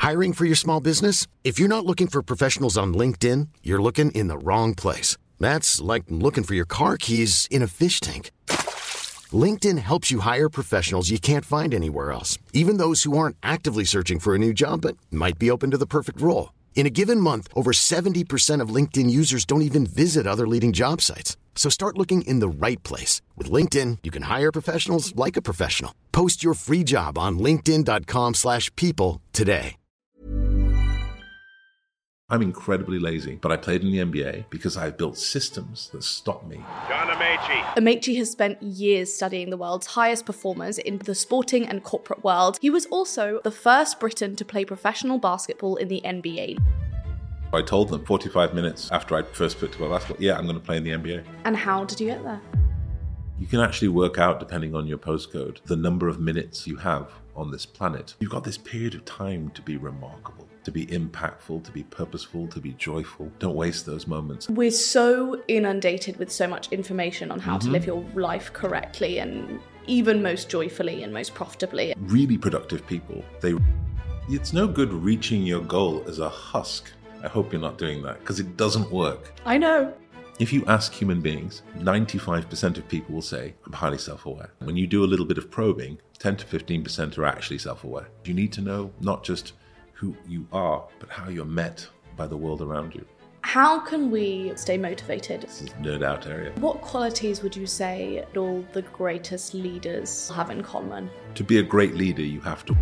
Hiring for your small business? If you're not looking for professionals on LinkedIn, you're looking in the wrong place. That's like looking for your car keys in a fish tank. LinkedIn helps you hire professionals you can't find anywhere else, even those who aren't actively searching for a new job but might be open to the perfect role. In a given month, over 70% of LinkedIn users don't even visit other leading job sites. So start looking in the right place. With LinkedIn, you can hire professionals like a professional. Post your free job on linkedin.com/people today. I'm incredibly lazy, but I played in the NBA because I've built systems that stop me. John Amaechi. Amaechi has spent years studying the world's highest performers in the sporting and corporate world. He was also the first Briton to play professional basketball in the NBA. I told them 45 minutes after I first picked up basketball, yeah, I'm going to play in the NBA. And how did you get there? You can actually work out, depending on your postcode, the number of minutes you have on this planet. You've got this period of time to be remarkable, to be impactful, to be purposeful, to be joyful. Don't waste those moments. We're so inundated with so much information on how to live your life correctly and even most joyfully and most profitably. Really productive people, it's no good reaching your goal as a husk. I hope you're not doing that, because it doesn't work. I know. If you ask human beings, 95% of people will say, I'm highly self-aware. When you do a little bit of probing, 10 to 15% are actually self-aware. You need to know not just who you are, but how you're met by the world around you. How can we stay motivated? This is a nerd out area. What qualities would you say all the greatest leaders have in common? To be a great leader, you have to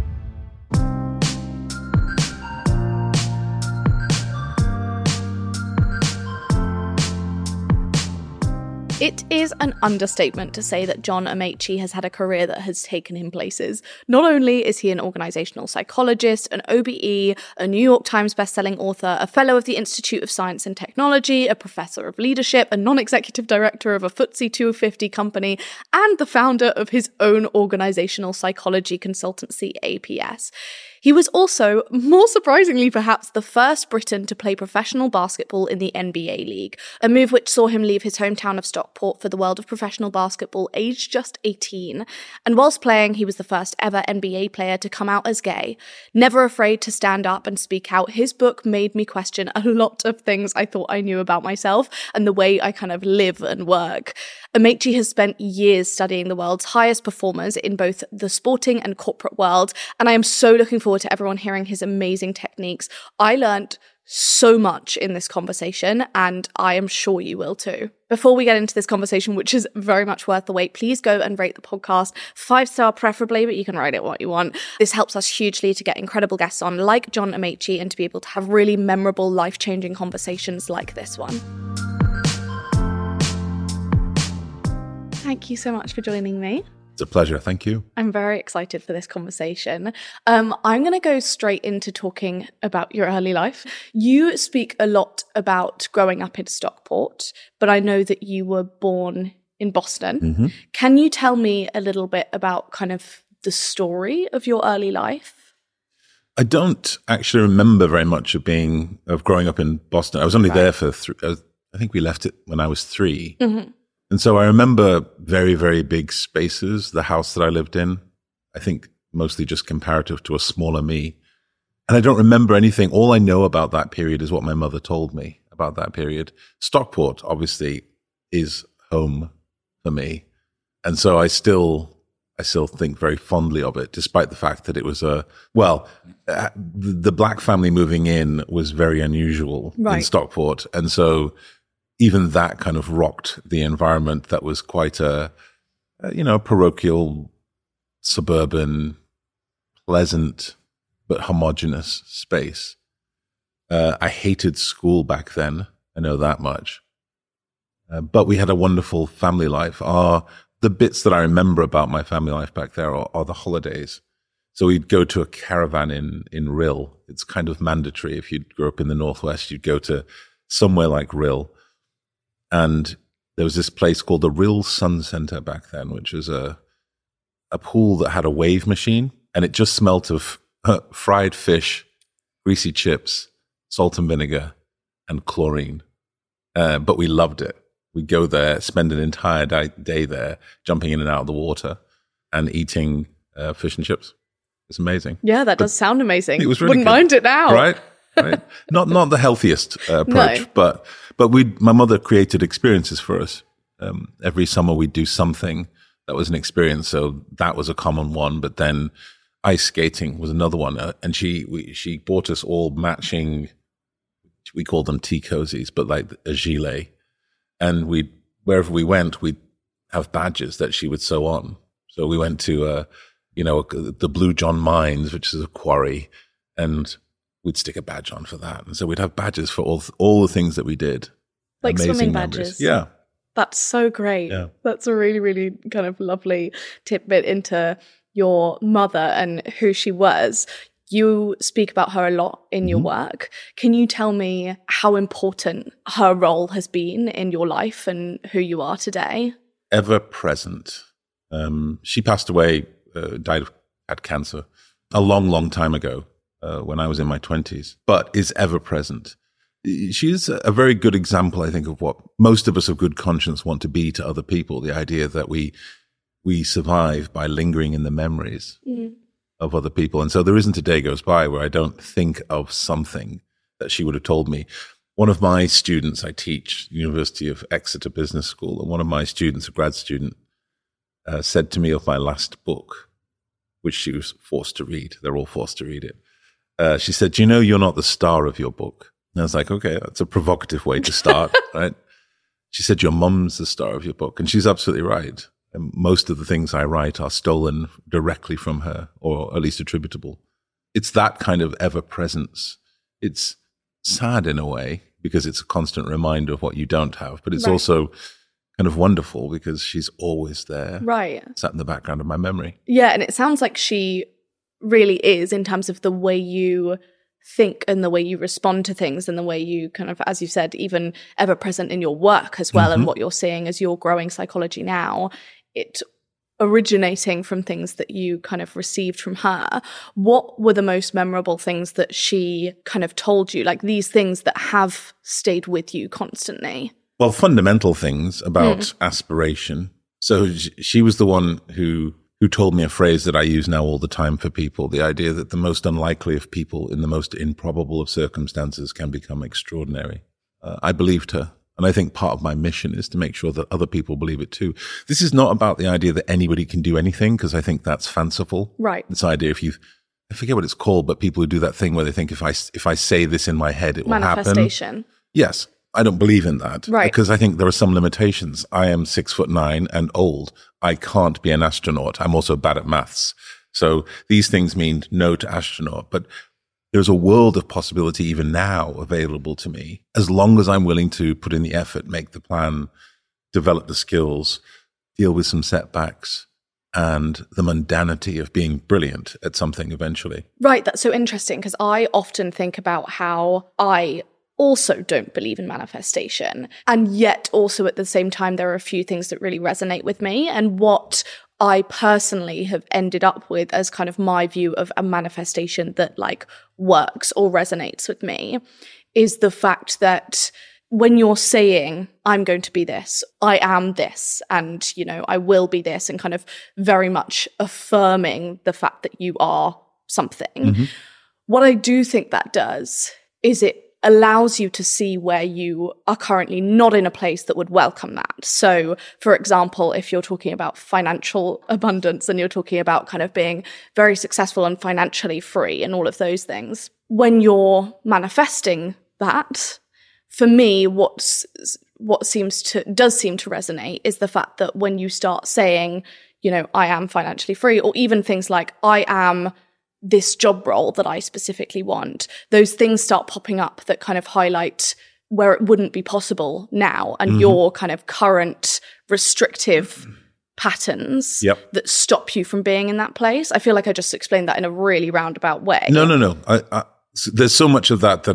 It is an understatement to say that John Amaechi has had a career that has taken him places. Not only is he an organisational psychologist, an OBE, a New York Times bestselling author, a fellow of the Institute of Science and Technology, a professor of leadership, a non-executive director of a FTSE 250 company, and the founder of his own organisational psychology consultancy, APS. He was also, more surprisingly perhaps, the first Briton to play professional basketball in the NBA League, a move which saw him leave his hometown of Stockport for the world of professional basketball aged just 18. And whilst playing, he was the first ever NBA player to come out as gay. Never afraid to stand up and speak out, his book made me question a lot of things I thought I knew about myself and the way I kind of live and work. Amaechi has spent years studying the world's highest performers in both the sporting and corporate world, and I am so looking forward to everyone hearing his amazing techniques. I learnt so much in this conversation, and I am sure you will too. Before we get into this conversation, which is very much worth the wait, please go and rate the podcast 5-star preferably, but you can write it what you want. This helps us hugely to get incredible guests on like John Amaechi and to be able to have really memorable, life-changing conversations like this one. Thank you so much for joining me. It's a pleasure. Thank you. I'm very excited for this conversation. I'm going to go straight into talking about your early life. You speak a lot about growing up in Stockport, but I know that you were born in Boston. Mm-hmm. Can you tell me a little bit about kind of the story of your early life? I don't actually remember very much of growing up in Boston. I was only there for I think we left it when I was 3. Mm-hmm. And so I remember very, very big spaces, the house that I lived in, I think mostly just comparative to a smaller me. And I don't remember anything. All I know about that period is what my mother told me about that period. Stockport, obviously, is home for me. And so I still think very fondly of it, despite the fact that it was the black family moving in was very unusual in Stockport. And so even that kind of rocked the environment that was quite a parochial, suburban, pleasant, but homogenous space. I hated school back then. I know that much. But we had a wonderful family life. The bits that I remember about my family life back there are the holidays. So we'd go to a caravan in Rhyl. It's kind of mandatory. If you grew up in the Northwest, you'd go to somewhere like Rhyl. And there was this place called the Rhyl Sun Center back then, which was a pool that had a wave machine, and it just smelt of fried fish, greasy chips, salt and vinegar, and chlorine. But we loved it. We'd go there, spend an entire day there, jumping in and out of the water and eating fish and chips. It's amazing. Yeah, that does sound amazing. It was really Wouldn't good. mind it now. Right? Not the healthiest approach, no. but my mother created experiences for us. Every summer we'd do something that was an experience. So that was a common one. But then ice skating was another one. And she bought us all matching, we called them tea cozies, but like a gilet. And wherever we went, we'd have badges that she would sew on. So we went to, the Blue John Mines, which is a quarry, and we'd stick a badge on for that. And so we'd have badges for all the things that we did. Like amazing swimming memories. Badges. Yeah. That's so great. Yeah. That's a really, really kind of lovely tidbit into your mother and who she was. You speak about her a lot in your work. Can you tell me how important her role has been in your life and who you are today? Ever present. She passed away, had cancer a long, long time ago when I was in my 20s, but is ever present. She's a very good example, I think, of what most of us of good conscience want to be to other people. The idea that we survive by lingering in the memories of other people. And so there isn't a day goes by where I don't think of something that she would have told me. One of my students, I teach University of Exeter Business School, and one of my students, a grad student, said to me of my last book, which she was forced to read. They're all forced to read it. She said, "Do you know you're not the star of your book?" And I was like, okay, that's a provocative way to start, right? She said, "Your mum's the star of your book." And she's absolutely right. And most of the things I write are stolen directly from her, or at least attributable. It's that kind of ever-presence. It's sad in a way, because it's a constant reminder of what you don't have. But it's also kind of wonderful because she's always there. Right. Sat in the background of my memory. Yeah, and it sounds like she really is, in terms of the way you think and the way you respond to things and the way you kind of, as you said, even ever present in your work as well, and what you're seeing as you're growing psychology now, it originating from things that you kind of received from her. What were the most memorable things that she kind of told you, like these things that have stayed with you constantly? Well, fundamental things about aspiration. So she was the one who told me a phrase that I use now all the time for people, the idea that the most unlikely of people in the most improbable of circumstances can become extraordinary. I believed her. And I think part of my mission is to make sure that other people believe it too. This is not about the idea that anybody can do anything, because I think that's fanciful. Right. This idea, I forget what it's called, but people who do that thing where they think if I say this in my head, it will happen. Manifestation. Yes. I don't believe in that. Right. Because I think there are some limitations. I am 6'9" and old. I can't be an astronaut. I'm also bad at maths. So these things mean no to astronaut. But there's a world of possibility even now available to me, as long as I'm willing to put in the effort, make the plan, develop the skills, deal with some setbacks, and the mundanity of being brilliant at something eventually. Right. That's so interesting, because I often think about how I also don't believe in manifestation. And yet also at the same time, there are a few things that really resonate with me. And what I personally have ended up with as kind of my view of a manifestation that like works or resonates with me is the fact that when you're saying, I'm going to be this, I am this, and, I will be this, and kind of very much affirming the fact that you are something, what I do think that does is it allows you to see where you are currently not in a place that would welcome that. So, for example, if you're talking about financial abundance and you're talking about kind of being very successful and financially free and all of those things, when you're manifesting that, for me, what does seem to resonate is the fact that when you start saying, I am financially free, or even things like I am this job role that I specifically want, those things start popping up that kind of highlight where it wouldn't be possible now, and your kind of current restrictive patterns that stop you from being in that place. I feel like I just explained that in a really roundabout way. No. There's so much of that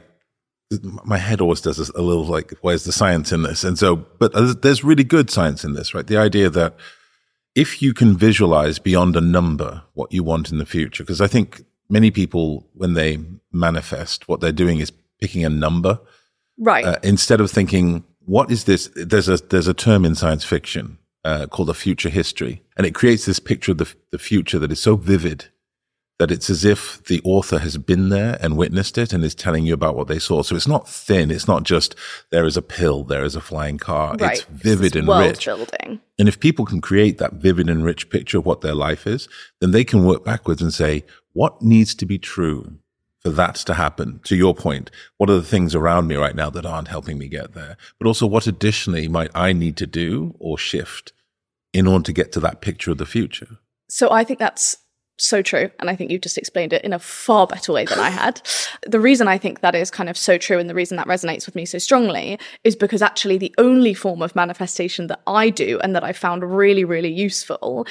my head always does a little like, where's the science in this? And so, but there's really good science in this, right? The idea that if you can visualize beyond a number what you want in the future, because I think many people, when they manifest, what they're doing is picking a number. Right. Instead of thinking, what is this? There's a term in science fiction called a future history. And it creates this picture of the future that is so vivid that it's as if the author has been there and witnessed it and is telling you about what they saw. So it's not thin. It's not just there is a pill, there is a flying car. Right. It's vivid and world rich. Building. And if people can create that vivid and rich picture of what their life is, then they can work backwards and say, what needs to be true for that to happen? To your point, what are the things around me right now that aren't helping me get there? But also, what additionally might I need to do or shift in order to get to that picture of the future? So I think that's so true. And I think you just explained it in a far better way than I had. The reason I think that is kind of so true and the reason that resonates with me so strongly is because actually the only form of manifestation that I do and that I found really, really useful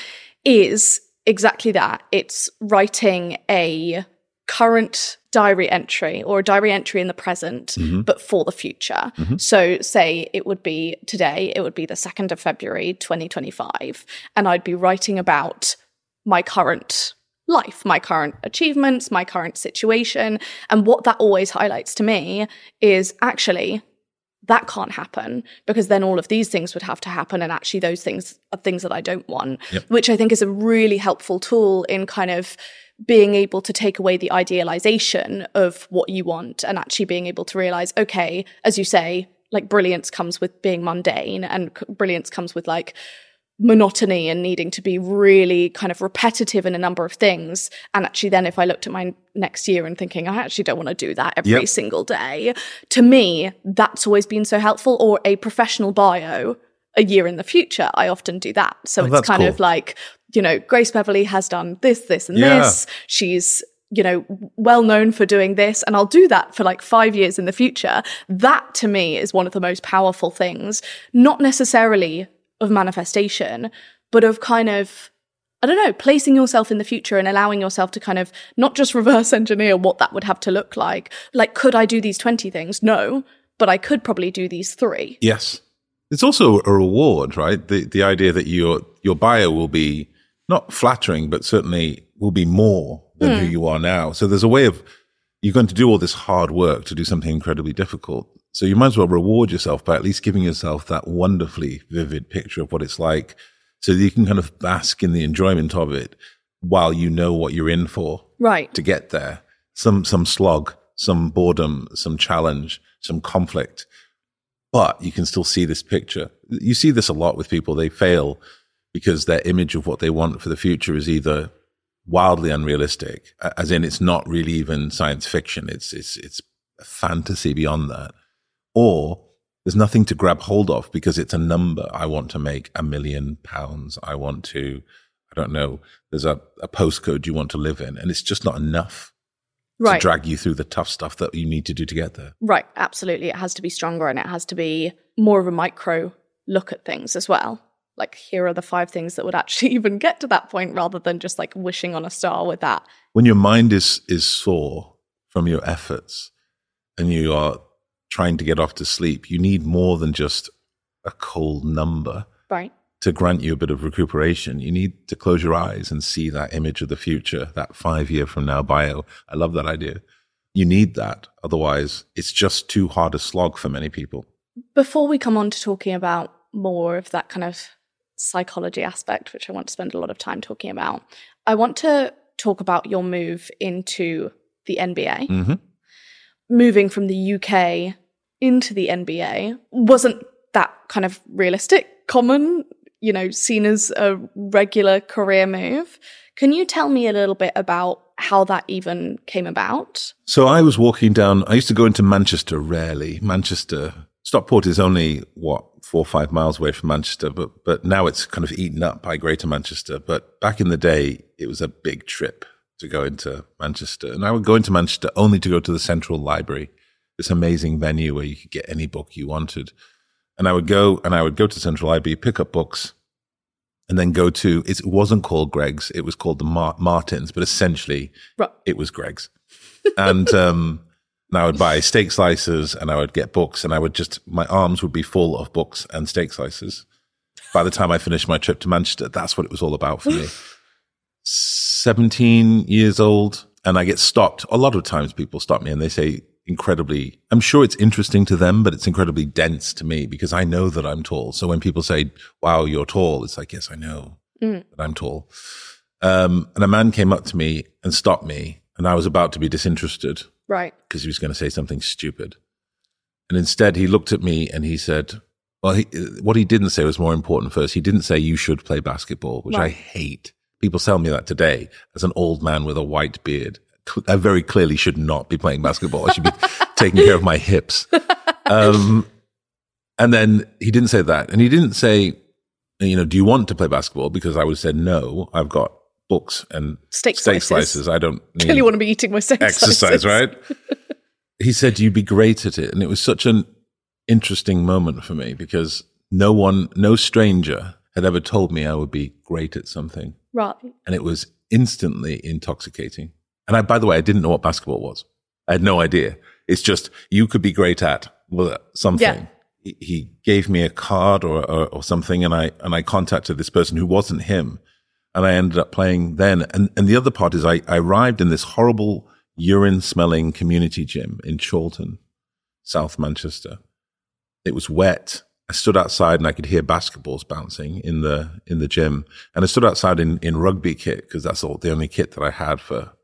is exactly that. It's writing a current diary entry or a diary entry in the present, but for the future. So say it would be today, it would be the 2nd of February, 2025. And I'd be writing about my current life, my current achievements, my current situation. And what that always highlights to me is actually that can't happen because then all of these things would have to happen. And actually those things are things that I don't want, which I think is a really helpful tool in kind of being able to take away the idealization of what you want and actually being able to realize, okay, as you say, like brilliance comes with being mundane and brilliance comes with like monotony and needing to be really kind of repetitive in a number of things. And actually then if I looked at my next year and thinking, I actually don't want to do that every single day, to me, that's always been so helpful. Or a professional bio a year in the future, I often do that. So it's kind of like, you know, Grace Beverley has done this, this, and this. She's, you know, well known for doing this, and I'll do that for like 5 years in the future. That to me is one of the most powerful things, not necessarily of manifestation, but of kind of, I don't know, placing yourself in the future and allowing yourself to kind of not just reverse engineer what that would have to look like. Like, could I do these 20 things? No, but I could probably do these 3. Yes. It's also a reward, right? The idea that your bio will be not flattering, but certainly will be more than who you are now. So there's a way of, you're going to do all this hard work to do something incredibly difficult. So you might as well reward yourself by at least giving yourself that wonderfully vivid picture of what it's like so that you can kind of bask in the enjoyment of it while you know what you're in for to get there. Some slog, some boredom, some challenge, some conflict. But you can still see this picture. You see this a lot with people. They fail because their image of what they want for the future is either wildly unrealistic, as in it's not really even science fiction. It's a fantasy beyond that. Or there's nothing to grab hold of because it's a number. I want to make £1 million. I want to, I don't know, there's a postcode you want to live in. And it's just not enough to drag you through the tough stuff that you need to do to get there. Right, absolutely. It has to be stronger and it has to be more of a micro look at things as well. Like, here are the 5 things that would actually even get to that point rather than just like wishing on a star with that. When your mind is sore from your efforts and you are trying to get off to sleep, you need more than just a cold number to grant you a bit of recuperation. You need to close your eyes and see that image of the future, that 5 year from now bio. I love that idea. You need that. Otherwise, it's just too hard a slog for many people. Before we come on to talking about more of that kind of psychology aspect, which I want to spend a lot of time talking about, I want to talk about your move into the NBA. Moving from the UK into the NBA, wasn't that kind of realistic, common, you know, seen as a regular career move? Can you tell me a little bit about how that even came about? So I was walking down, I used to go into Manchester rarely. Stockport is only, 4 or 5 miles away from Manchester, but now it's kind of eaten up by Greater Manchester. But back in the day, it was a big trip to go into Manchester. And I would go into Manchester only to go to the Central Library, this amazing venue where you could get any book you wanted. And I would go to Central Library, pick up books, and then go to, it wasn't called Greggs, it was called the Martins, but essentially it was Greggs. And I would buy steak slices and I would get books and my arms would be full of books and steak slices. By the time I finished my trip to Manchester, that's what it was all about for me. 17 years old, and I get stopped. A lot of times people stop me and they say incredibly, I'm sure it's interesting to them, but it's incredibly dense to me because I know that I'm tall. So when people say, wow, you're tall, it's like, yes, I know that I'm tall. And a man came up to me and stopped me, and I was about to be disinterested. Right. Because he was going to say something stupid. And instead, he looked at me and he said, well, what he didn't say was more important first. He didn't say you should play basketball, which I hate. People tell me that today as an old man with a white beard. I very clearly should not be playing basketball. I should be taking care of my hips. And then he didn't say that. And he didn't say, do you want to play basketball? Because I would have said, no, I've got books and steak slices. I don't need clearly want to be eating my steak exercise, slices. right? He said, you'd be great at it. And it was such an interesting moment for me because no stranger had ever told me I would be great at something. Right. And it was instantly intoxicating. And by the way, I didn't know what basketball was. I had no idea. It's just, you could be great at something. Yeah. He gave me a card or something, and I contacted this person who wasn't him. And I ended up playing then. And the other part is I arrived in this horrible urine-smelling community gym in Chorlton, South Manchester. It was wet. I stood outside and I could hear basketballs bouncing in the gym. And I stood outside in rugby kit because that's the only kit that I had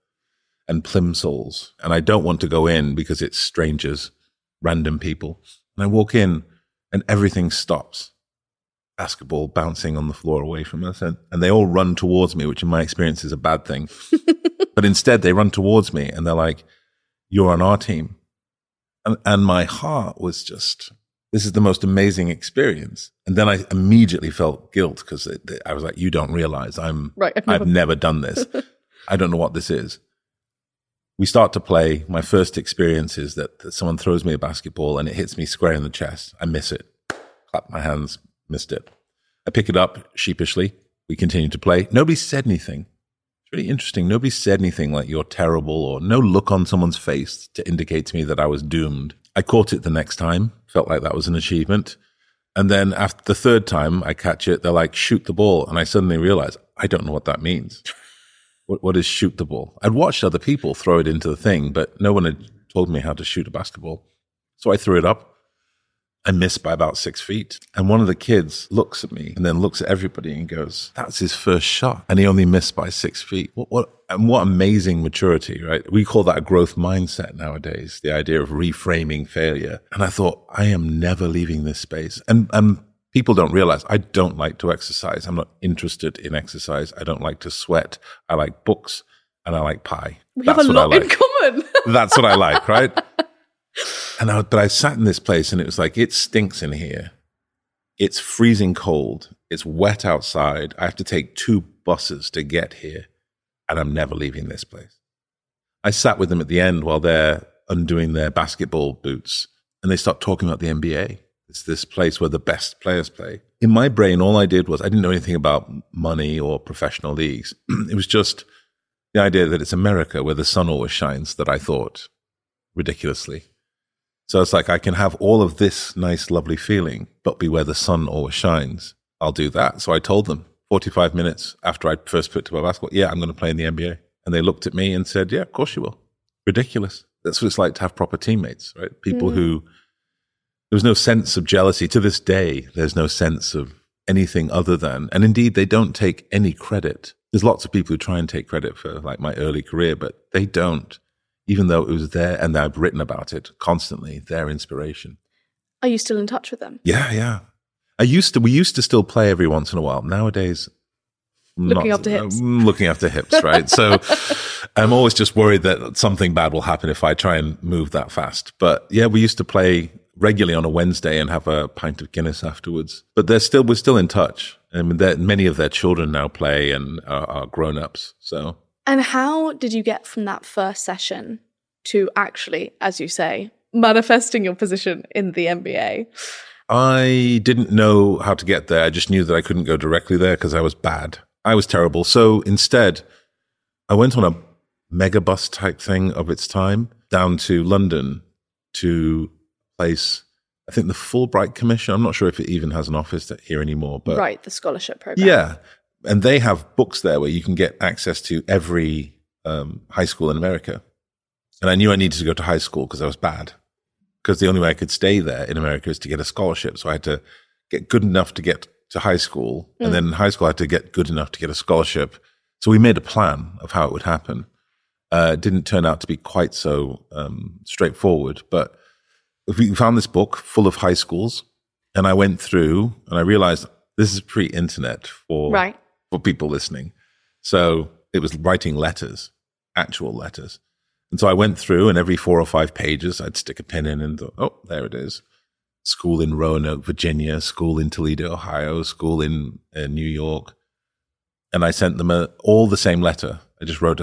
and plimsolls. And I don't want to go in because it's strangers, random people. And I walk in and everything stops. Basketball bouncing on the floor away from us. And they all run towards me, which in my experience is a bad thing. But instead they run towards me and they're like, you're on our team. And my heart was just, this is the most amazing experience. And then I immediately felt guilt because I was like, you don't realize I've never done this. I don't know what this is. We start to play. My first experience is that someone throws me a basketball and it hits me square in the chest. I miss it. Clap my hands, missed it. I pick it up sheepishly. We continue to play. Nobody said anything. It's really interesting. Nobody said anything like you're terrible or no look on someone's face to indicate to me that I was doomed. I caught it the next time. Felt like that was an achievement. And then after the third time I catch it, they're like, shoot the ball. And I suddenly realize I don't know what that means. What is shoot the ball? I'd watched other people throw it into the thing, but no one had told me how to shoot a basketball. So I threw it up. I missed by about 6 feet. And one of the kids looks at me and then looks at everybody and goes, that's his first shot. And he only missed by 6 feet. What amazing maturity, right? We call that a growth mindset nowadays, the idea of reframing failure. And I thought, I am never leaving this space. And people don't realize I don't like to exercise. I'm not interested in exercise. I don't like to sweat. I like books and I like pie. We have a lot in common. That's what I like, right? But I sat in this place and it was like, it stinks in here. It's freezing cold. It's wet outside. I have to take 2 buses to get here. And I'm never leaving this place. I sat with them at the end while they're undoing their basketball boots. And they start talking about the NBA. It's this place where the best players play. In my brain, all I did was I didn't know anything about money or professional leagues. It was just the idea that it's America where the sun always shines that I thought ridiculously. So it's like I can have all of this nice, lovely feeling, but be where the sun always shines. I'll do that. So I told them 45 minutes after I first picked up my basketball, yeah, I'm going to play in the NBA. And they looked at me and said, yeah, of course you will. Ridiculous. That's what it's like to have proper teammates, right? People who, there was no sense of jealousy. To this day, there's no sense of anything other than, and indeed, they don't take any credit. There's lots of people who try and take credit for like my early career, but they don't. Even though it was there, and I've written about it constantly, their inspiration. Are you still in touch with them? Yeah. We used to still play every once in a while. Nowadays, looking after hips, right? So I'm always just worried that something bad will happen if I try and move that fast. But yeah, we used to play regularly on a Wednesday and have a pint of Guinness afterwards. But we're still in touch. I mean, many of their children now play and are grown-ups. So. And how did you get from that first session to actually, as you say, manifesting your position in the NBA? I didn't know how to get there. I just knew that I couldn't go directly there because I was bad. I was terrible. So instead, I went on a megabus type thing of its time down to London to place, I think, the Fulbright Commission. I'm not sure if it even has an office here anymore. But right, the scholarship program. Yeah. And they have books there where you can get access to every high school in America. And I knew I needed to go to high school because I was bad. Because the only way I could stay there in America is to get a scholarship. So I had to get good enough to get to high school. And then in high school, I had to get good enough to get a scholarship So we made a plan of how it would happen. It didn't turn out to be quite so straightforward, but we found this book full of high schools, and I went through and I realized this is pre-internet for people listening. So it was writing letters, actual letters. And so I went through, and every 4 or 5 pages, I'd stick a pen in and thought, oh, there it is. School in Roanoke, Virginia, school in Toledo, Ohio, school in New York. And I sent them all the same letter. I just wrote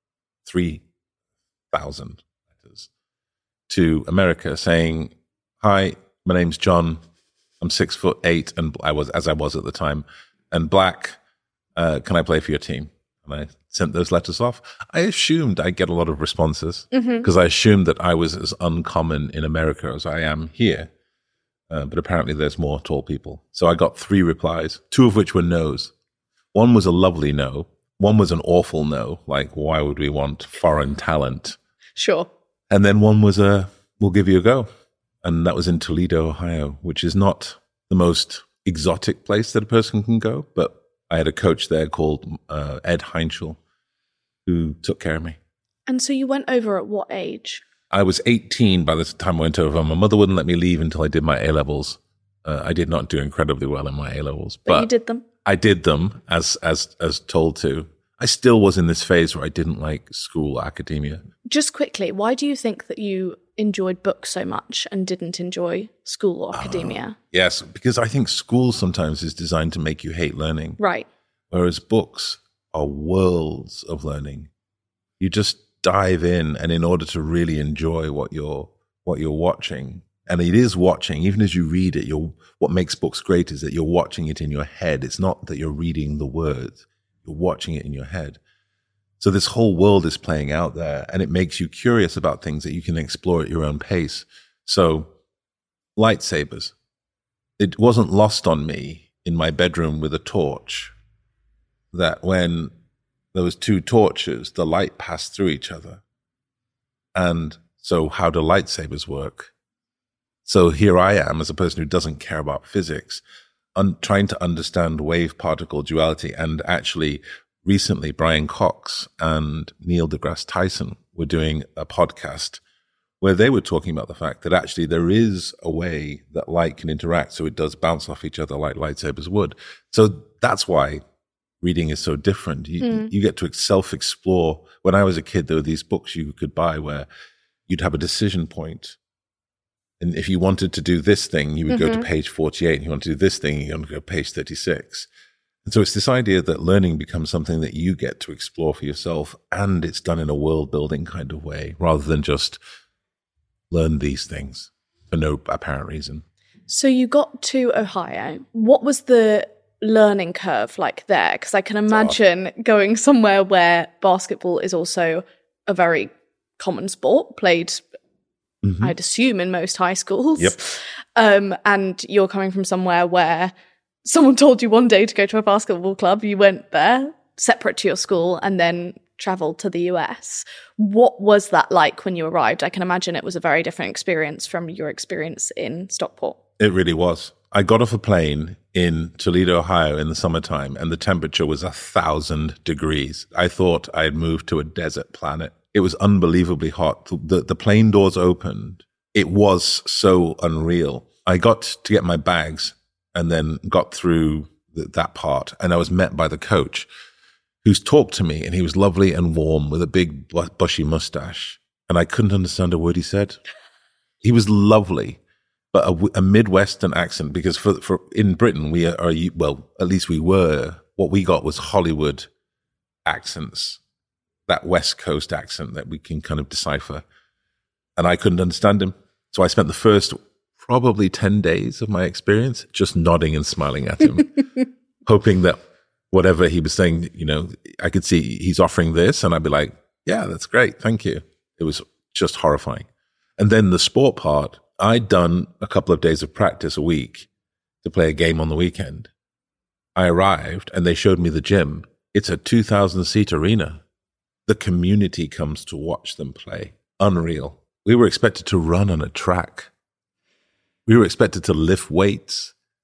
3,000 letters to America saying, hi, my name's John. I'm 6'8", and I was at the time, and black. Can I play for your team? And I sent those letters off. I assumed I'd get a lot of responses because I assumed that I was as uncommon in America as I am here. But apparently there's more tall people. So I got 3 replies, 2 of which were no's. One was a lovely no. One was an awful no, like, why would we want foreign talent? Sure. And then one was we'll give you a go. And that was in Toledo, Ohio, which is not the most exotic place that a person can go. But I had a coach there called Ed Heinschel who took care of me. And so you went over at what age? I was 18 by the time I went over. My mother wouldn't let me leave until I did my A-levels. I did not do incredibly well in my A-levels. But you did them? I did them as told to. I still was in this phase where I didn't like school, academia. Just quickly, why do you think that you enjoyed books so much and didn't enjoy school or academia? Yes, because I think school sometimes is designed to make you hate learning. Right. Whereas books are worlds of learning. You just dive in, and in order to really enjoy what you're watching, and it is watching, even as you read it, what makes books great is that you're watching it in your head. It's not that you're reading the words. You're watching it in your head. So this whole world is playing out there, and it makes you curious about things that you can explore at your own pace. So lightsabers. It wasn't lost on me in my bedroom with a torch that when there was 2 torches, the light passed through each other. And so how do lightsabers work? So here I am as a person who doesn't care about physics, trying to understand wave-particle duality. And actually, recently, Brian Cox and Neil deGrasse Tyson were doing a podcast where they were talking about the fact that actually there is a way that light can interact, so it does bounce off each other like lightsabers would. So that's why reading is so different. You get to self-explore. When I was a kid, there were these books you could buy where you'd have a decision point. And if you wanted to do this thing, you would go to page 48. And you want to do this thing, you want to go to page 36. And so it's this idea that learning becomes something that you get to explore for yourself, and it's done in a world-building kind of way, rather than just learn these things for no apparent reason. So you got to Ohio. What was the learning curve like there? Because I can imagine going somewhere where basketball is also a very common sport, played I'd assume in most high schools. Yep. And you're coming from somewhere where someone told you one day to go to a basketball club, you went there, separate to your school, and then traveled to the US. What was that like when you arrived? I can imagine it was a very different experience from your experience in Stockport. It really was. I got off a plane in Toledo, Ohio in the summertime, and the temperature was 1,000 degrees. I thought I had moved to a desert planet. It was unbelievably hot. The plane doors opened. It was so unreal. I got to get my bags and then got through that part. And I was met by the coach who's talked to me, and he was lovely and warm with a big bushy mustache. And I couldn't understand a word he said. He was lovely, but a Midwestern accent, because for in Britain, we are, well, at least we were, what we got was Hollywood accents. That West Coast accent that we can kind of decipher. And I couldn't understand him. So I spent the first probably 10 days of my experience just nodding and smiling at him, hoping that whatever he was saying, I could see he's offering this, and I'd be like, yeah, that's great. Thank you. It was just horrifying. And then the sport part, I'd done a couple of days of practice a week to play a game on the weekend. I arrived and they showed me the gym. It's a 2,000-seat arena. The community comes to watch them play. Unreal. We were expected to run on a track. We were expected to lift weights.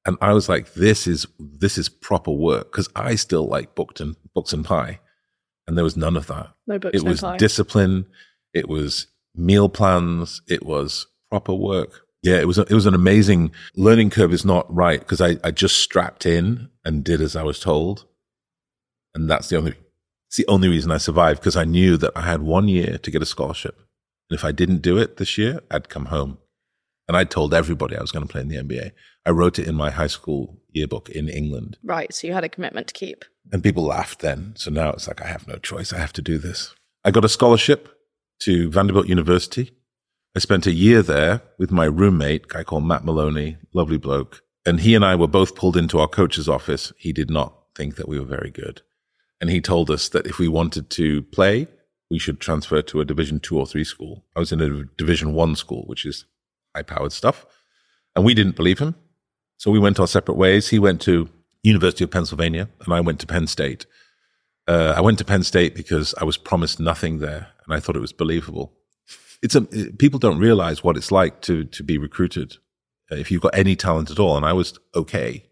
And I was like, this is proper work, because I still like books and pie. And there was none of that. No books, it no was pie. Discipline. It was meal plans. It was proper work. Yeah, it was an amazing learning curve. Is not right, because I just strapped in and did as I was told. And it's the only reason I survived, because I knew that I had 1 year to get a scholarship. And if I didn't do it this year, I'd come home. And I told everybody I was going to play in the NBA. I wrote it in my high school yearbook in England. Right, so you had a commitment to keep. And people laughed then. So now it's like, I have no choice. I have to do this. I got a scholarship to Vanderbilt University. I spent a year there with my roommate, a guy called Matt Maloney, lovely bloke. And he and I were both pulled into our coach's office. He did not think that we were very good. And he told us that if we wanted to play, we should transfer to a Division 2 or 3 school. I was in a Division 1 school, which is high-powered stuff. And we didn't believe him. So we went our separate ways. He went to University of Pennsylvania, and I went to Penn State. I went to Penn State because I was promised nothing there, and I thought it was believable. People don't realize what it's like to be recruited if you've got any talent at all, and I was okay.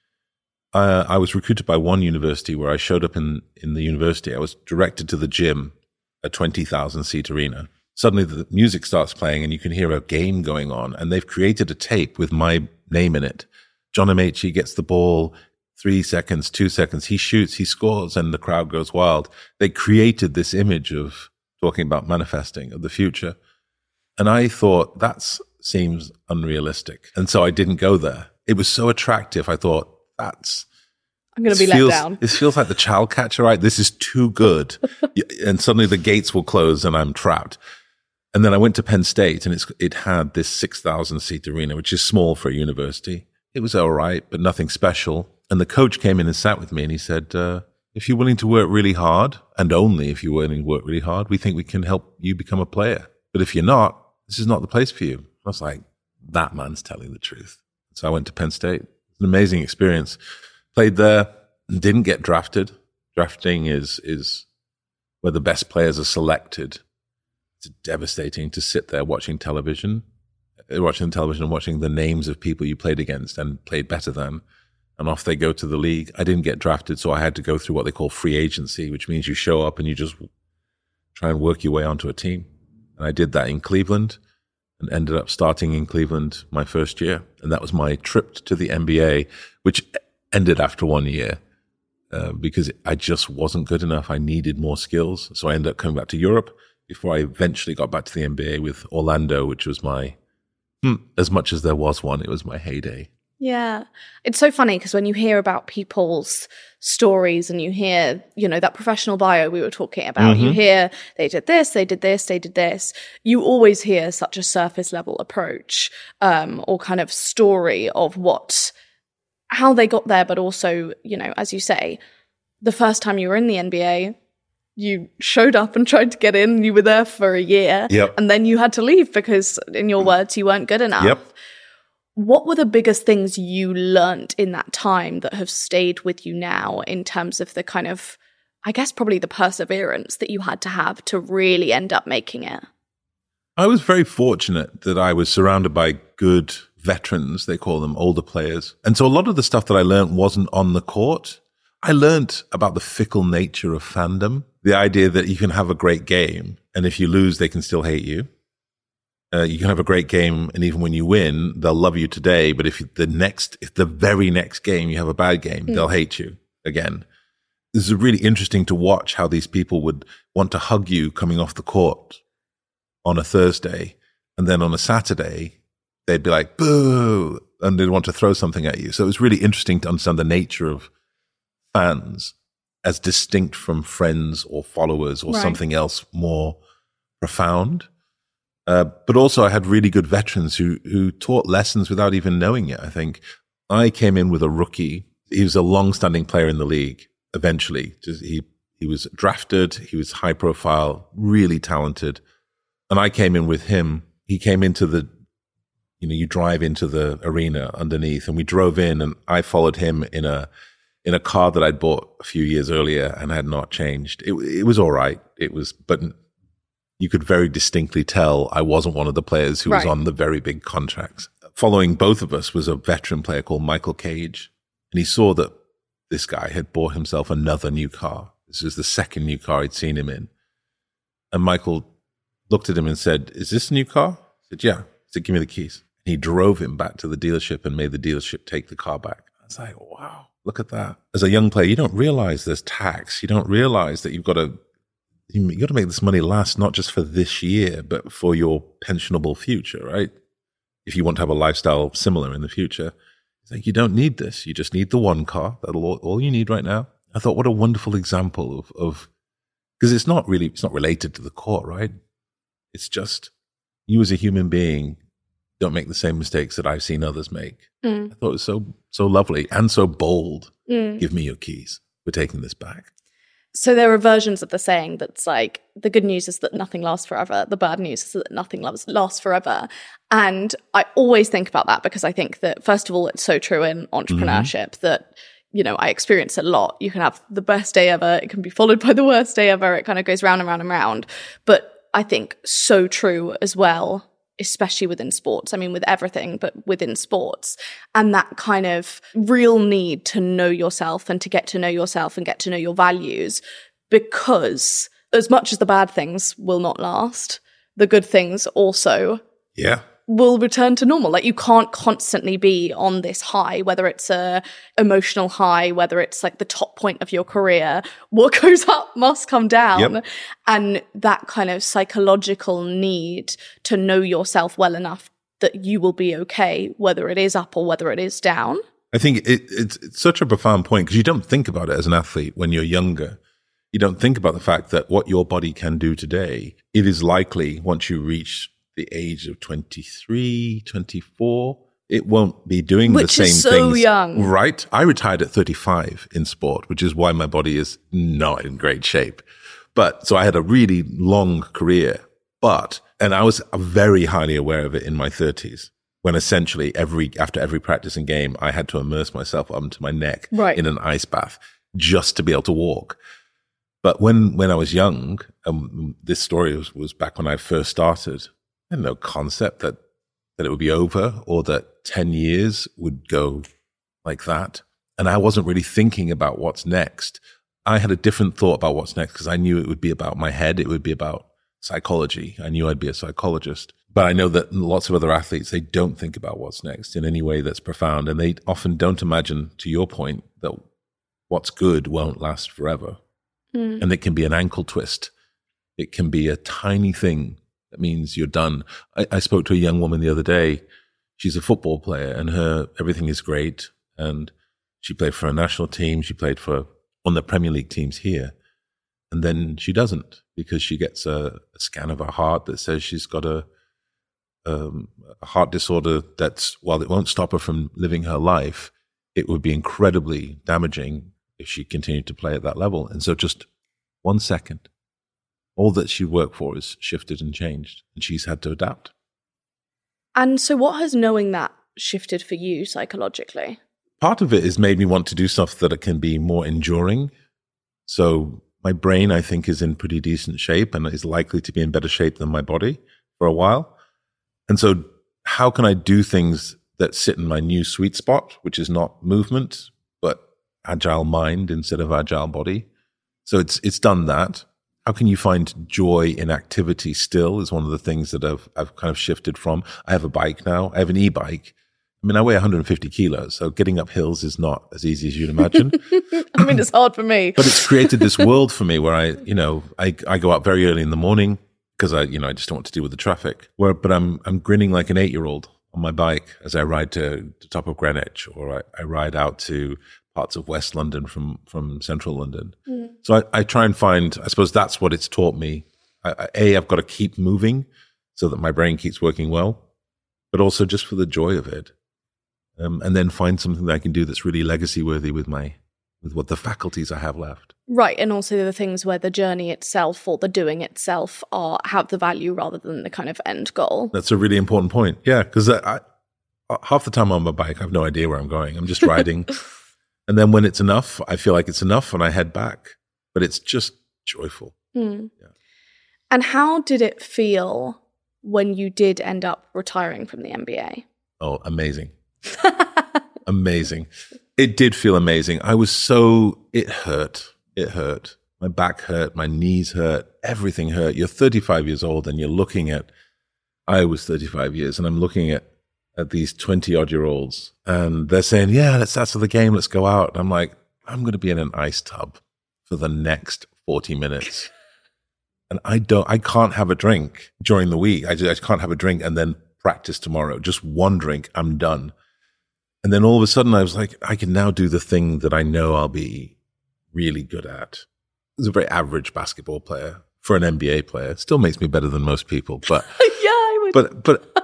I was recruited by one university where I showed up in the university. I was directed to the gym, a 20,000-seat arena. Suddenly the music starts playing and you can hear a game going on, and they've created a tape with my name in it. John Amaechi gets the ball, 3 seconds, 2 seconds, he shoots, he scores, and the crowd goes wild. They created this image of talking about manifesting of the future. And I thought, that seems unrealistic. And so I didn't go there. It was so attractive. I thought, I'm going to be let down. This feels like the child catcher, right? This is too good. And suddenly the gates will close and I'm trapped. And then I went to Penn State, and it had this 6,000-seat arena, which is small for a university. It was all right, but nothing special. And the coach came in and sat with me, and he said, if you're willing to work really hard, and only if you're willing to work really hard, we think we can help you become a player. But if you're not, this is not the place for you. I was like, that man's telling the truth. So I went to Penn State. It's an amazing experience. Played there, didn't get drafted. Drafting is where the best players are selected. It's devastating to sit there watching television and watching the names of people you played against and played better than, and off they go to the league. I didn't get drafted, so I had to go through what they call free agency, which means you show up and you just try and work your way onto a team. And I did that in Cleveland and ended up starting in Cleveland my first year. And that was my trip to the NBA, which ended after 1 year because I just wasn't good enough. I needed more skills. So I ended up coming back to Europe before I eventually got back to the NBA with Orlando, which was as much as there was one, it was my heyday. Yeah. It's so funny because when you hear about people's stories and you hear, that professional bio we were talking about, you hear they did this, they did this, they did this. You always hear such a surface level approach or kind of story of how they got there. But also, as you say, the first time you were in the NBA, you showed up and tried to get in. You were there for a year. Yep. And then you had to leave because, in your words, you weren't good enough. Yep. What were the biggest things you learned in that time that have stayed with you now in terms of the kind of, I guess, probably the perseverance that you had to have to really end up making it? I was very fortunate that I was surrounded by good veterans, they call them, older players. And so a lot of the stuff that I learned wasn't on the court. I learned about the fickle nature of fandom, the idea that you can have a great game, and if you lose, they can still hate you. You can have a great game, and even when you win, they'll love you today. But if the very next game you have a bad game, they'll hate you again. This is really interesting to watch how these people would want to hug you coming off the court on a Thursday, and then on a Saturday, they'd be like, boo, and they'd want to throw something at you. So it was really interesting to understand the nature of fans as distinct from friends or followers or something else more profound. But also I had really good veterans who taught lessons without even knowing it, I think. I came in with a rookie. He was a long-standing player in the league eventually. He was drafted. He was high profile, really talented. And I came in with him. He came into you drive into the arena underneath, and we drove in, and I followed him in a car that I'd bought a few years earlier and had not changed. It was all right. But you could very distinctly tell I wasn't one of the players who was on the very big contracts. following both of us was a veteran player called Michael Cage. And he saw that this guy had bought himself another new car. This was the second new car I'd seen him in. And Michael looked at him and said, "Is this a new car?" I said, "Yeah." He said, "Give me the keys." And he drove him back to the dealership and made the dealership take the car back. I was like, wow, look at that. As a young player, you don't realize there's tax. You don't realize that you've got to make this money last not just for this year, but for your pensionable future, right? If you want to have a lifestyle similar in the future. It's like, you don't need this. You just need the one car. That's all you need right now. I thought, what a wonderful example of because it's not related to the court, right? It's just you as a human being don't make the same mistakes that I've seen others make. I thought it was so lovely and so bold. Give me your keys. We're taking this back. So there are versions of the saying that's like, the good news is that nothing lasts forever. The bad news is that nothing lasts forever. And I always think about that because I think that, first of all, it's so true in entrepreneurship that, you know, I experience it a lot. You can have the best day ever. It can be followed by the worst day ever. It kind of goes round and round and round. But I think so true as well, especially within sports. I mean, with everything, but within sports. And that kind of real need to know yourself and to get to know yourself and get to know your values, because as much as the bad things will not last, the good things also will return to normal. Like, you can't constantly be on this high, whether it's a emotional high, whether it's like the top point of your career. What goes up must come down. And that kind of psychological need to know yourself well enough that you will be okay, whether it is up or whether it is down. I think it's such a profound point, because you don't think about it as an athlete when you're younger. You don't think about the fact that what your body can do today, it is likely once you reach the age of 23, 24, it won't be doing the same things. Which is so young. Right? I retired at 35 in sport, which is why my body is not in great shape. But so I had a really long career, and I was very highly aware of it in my 30s, when essentially after every practice and game, I had to immerse myself up to my neck in an ice bath just to be able to walk. But when I was young, this story was back when I first started, I had no concept that it would be over, or that 10 years would go like that. And I wasn't really thinking about what's next. I had a different thought about what's next, because I knew it would be about my head. It would be about psychology. I knew I'd be a psychologist. But I know that lots of other athletes, they don't think about what's next in any way that's profound. And they often don't imagine, to your point, that what's good won't last forever. And it can be an ankle twist. It can be a tiny thing that means you're done. I spoke to a young woman the other day. She's a football player, and everything is great. And she played for a national team. She played for one of the Premier League teams here. And then she doesn't, because she gets a scan of her heart that says she's got a heart disorder that's, while it won't stop her from living her life, it would be incredibly damaging if she continued to play at that level. And so just 1 second, all that she worked for is shifted and changed, and she's had to adapt. And so what has knowing that shifted for you psychologically? Part of it has made me want to do stuff that it can be more enduring. So my brain, I think, is in pretty decent shape and is likely to be in better shape than my body for a while. And so how can I do things that sit in my new sweet spot, which is not movement, but agile mind instead of agile body? So it's done that. How can you find joy in activity still is one of the things that I've kind of shifted from. I have a bike now. I have an e-bike. I mean, I weigh 150 kilos, so getting up hills is not as easy as you'd imagine. I mean, it's hard for me. But it's created this world for me where I go out very early in the morning because I just don't want to deal with the traffic. But I'm grinning like an 8-year-old on my bike as I ride to the top of Greenwich, or I ride out to parts of West London from central London. So I try and find, I suppose that's what it's taught me. I've got to keep moving so that my brain keeps working well, but also just for the joy of it. And then find something that I can do that's really legacy worthy with what the faculties I have left. Right. And also the things where the journey itself or the doing itself have the value rather than the kind of end goal. That's a really important point. Yeah. Because half the time on my bike, I have no idea where I'm going. I'm just riding. And then when it's enough, I feel like it's enough and I head back. But it's just joyful. Yeah. And how did it feel when you did end up retiring from the NBA? Oh, amazing. Amazing. It did feel amazing. It hurt. It hurt. My back hurt. My knees hurt. Everything hurt. You're 35 years old and you're looking at, I was 35 years and I'm looking at these 20-odd-year-olds and they're saying, yeah, that's the game. Let's go out. And I'm like, I'm going to be in an ice tub for the next 40 minutes. And I can't have a drink during the week. I can't have a drink and then practice tomorrow. Just one drink, I'm done. And then all of a sudden I was like, I can now do the thing that I know I'll be really good at. I was a very average basketball player for an NBA player. It still makes me better than most people. But yeah, I would.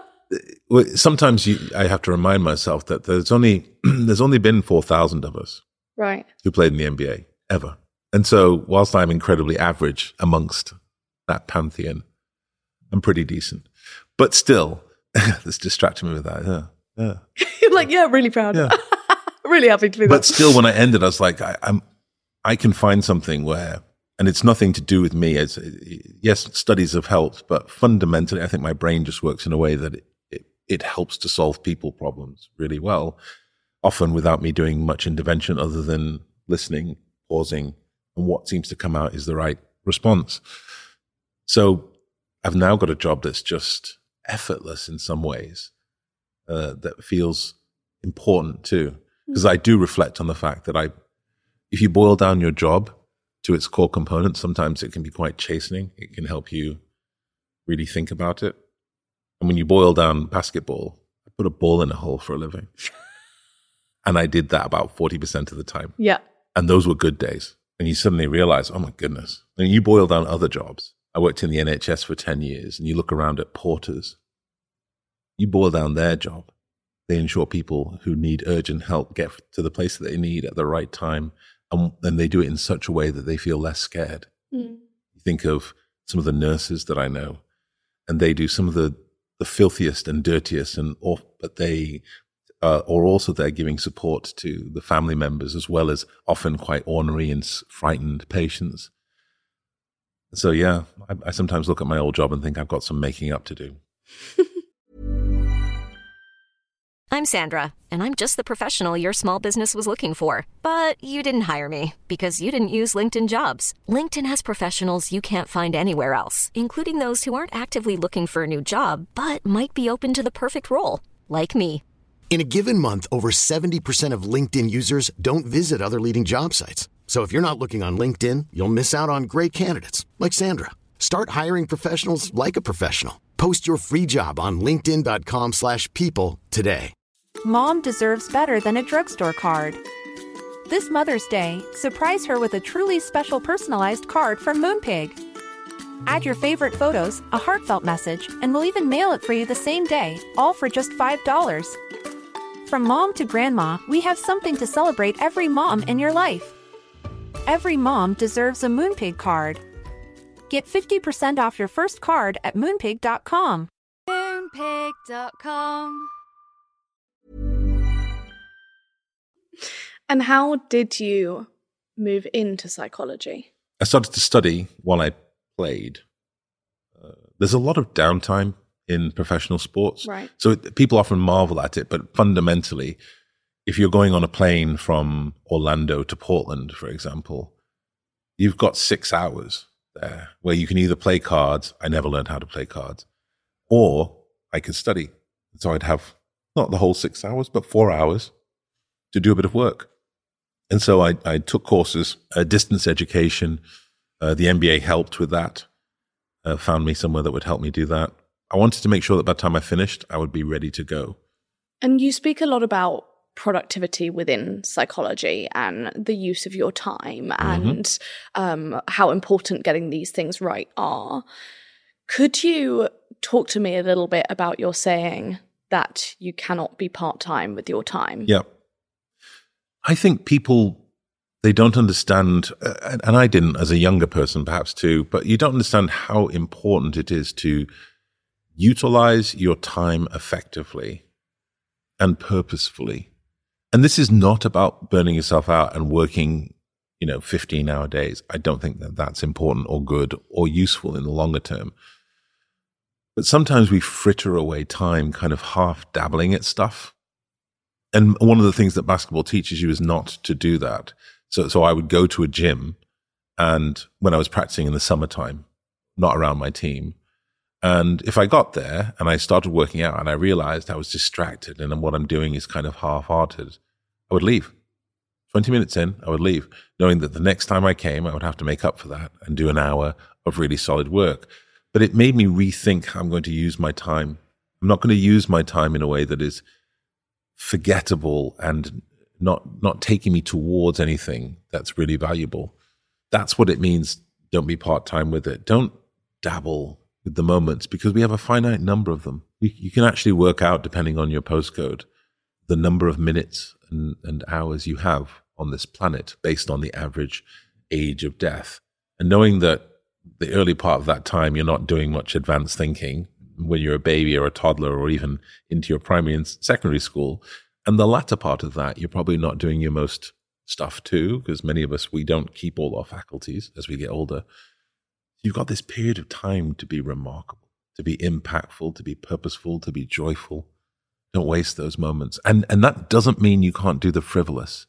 But sometimes I have to remind myself that there's only been 4,000 of us right who played in the NBA ever. And so whilst I'm incredibly average amongst that pantheon, I'm pretty decent. But still, this distracted me with that. Yeah. You're like, yeah, really proud. Yeah. Really happy to be there. But still, when I ended, I was like, I can find something where, and it's nothing to do with me. Yes, studies have helped, but fundamentally, I think my brain just works in a way that it helps to solve people problems really well, often without me doing much intervention other than listening, pausing, and what seems to come out is the right response. So I've now got a job that's just effortless in some ways, that feels important too. Because I do reflect on the fact that if you boil down your job to its core components, sometimes it can be quite chastening. It can help you really think about it. And when you boil down basketball, I put a ball in a hole for a living. And I did that about 40% of the time. Yeah. And those were good days. And you suddenly realize, oh my goodness. And you boil down other jobs. I worked in the NHS for 10 years and you look around at porters. You boil down their job. They ensure people who need urgent help get to the place that they need at the right time. And then they do it in such a way that they feel less scared. You think of some of the nurses that I know, and they do some of the filthiest and dirtiest, but they or also they're giving support to the family members as well as often quite ornery and frightened patients. So yeah, I sometimes look at my old job and think I've got some making up to do. I'm Sandra, and I'm just the professional your small business was looking for. But you didn't hire me because you didn't use LinkedIn Jobs. LinkedIn has professionals you can't find anywhere else, including those who aren't actively looking for a new job, but might be open to the perfect role, like me. In a given month, over 70% of LinkedIn users don't visit other leading job sites. So if you're not looking on LinkedIn, you'll miss out on great candidates like Sandra. Start hiring professionals like a professional. Post your free job on linkedin.com/people today. Mom deserves better than a drugstore card. This Mother's Day, surprise her with a truly special personalized card from Moonpig. Add your favorite photos, a heartfelt message, and we'll even mail it for you the same day, all for just $5. From mom to grandma, we have something to celebrate every mom in your life. Every mom deserves a Moonpig card. Get 50% off your first card at Moonpig.com. Moonpig.com. And how did you move into psychology? I started to study while I played. There's a lot of downtime in professional sports. Right. So people often marvel at it, but fundamentally, if you're going on a plane from Orlando to Portland, for example, you've got 6 hours there where you can either play cards. I never learned how to play cards, or I could study. So I'd have not the whole 6 hours, but 4 hours to do a bit of work. And so I took courses, distance education. The MBA helped with that, found me somewhere that would help me do that. I wanted to make sure that by the time I finished, I would be ready to go. And you speak a lot about productivity within psychology and the use of your time and how important getting these things right are. Could you talk to me a little bit about your saying that you cannot be part-time with your time? Yeah. I think people, they don't understand, and I didn't as a younger person perhaps too, but you don't understand how important it is to utilize your time effectively and purposefully. And this is not about burning yourself out and working, 15-hour days. I don't think that that's important or good or useful in the longer term. But sometimes we fritter away time kind of half dabbling at stuff. And one of the things that basketball teaches you is not to do that. So I would go to a gym, and when I was practicing in the summertime, not around my team, and if I got there and I started working out and I realized I was distracted and what I'm doing is kind of half-hearted, I would leave. 20 minutes in, I would leave, knowing that the next time I came, I would have to make up for that and do an hour of really solid work. But it made me rethink how I'm going to use my time. I'm not going to use my time in a way that is forgettable and not taking me towards anything that's really valuable. That's what it means. Don't be part-time with it. Don't dabble with the moments, because we have a finite number of them. You can actually work out, depending on your postcode, the number of minutes and hours you have on this planet based on the average age of death. And knowing that the early part of that time, you're not doing much advanced thinking when you're a baby or a toddler or even into your primary and secondary school. And the latter part of that, you're probably not doing your most stuff too, because many of us, we don't keep all our faculties as we get older. You've got this period of time to be remarkable, to be impactful, to be purposeful, to be joyful. Don't waste those moments. And that doesn't mean you can't do the frivolous.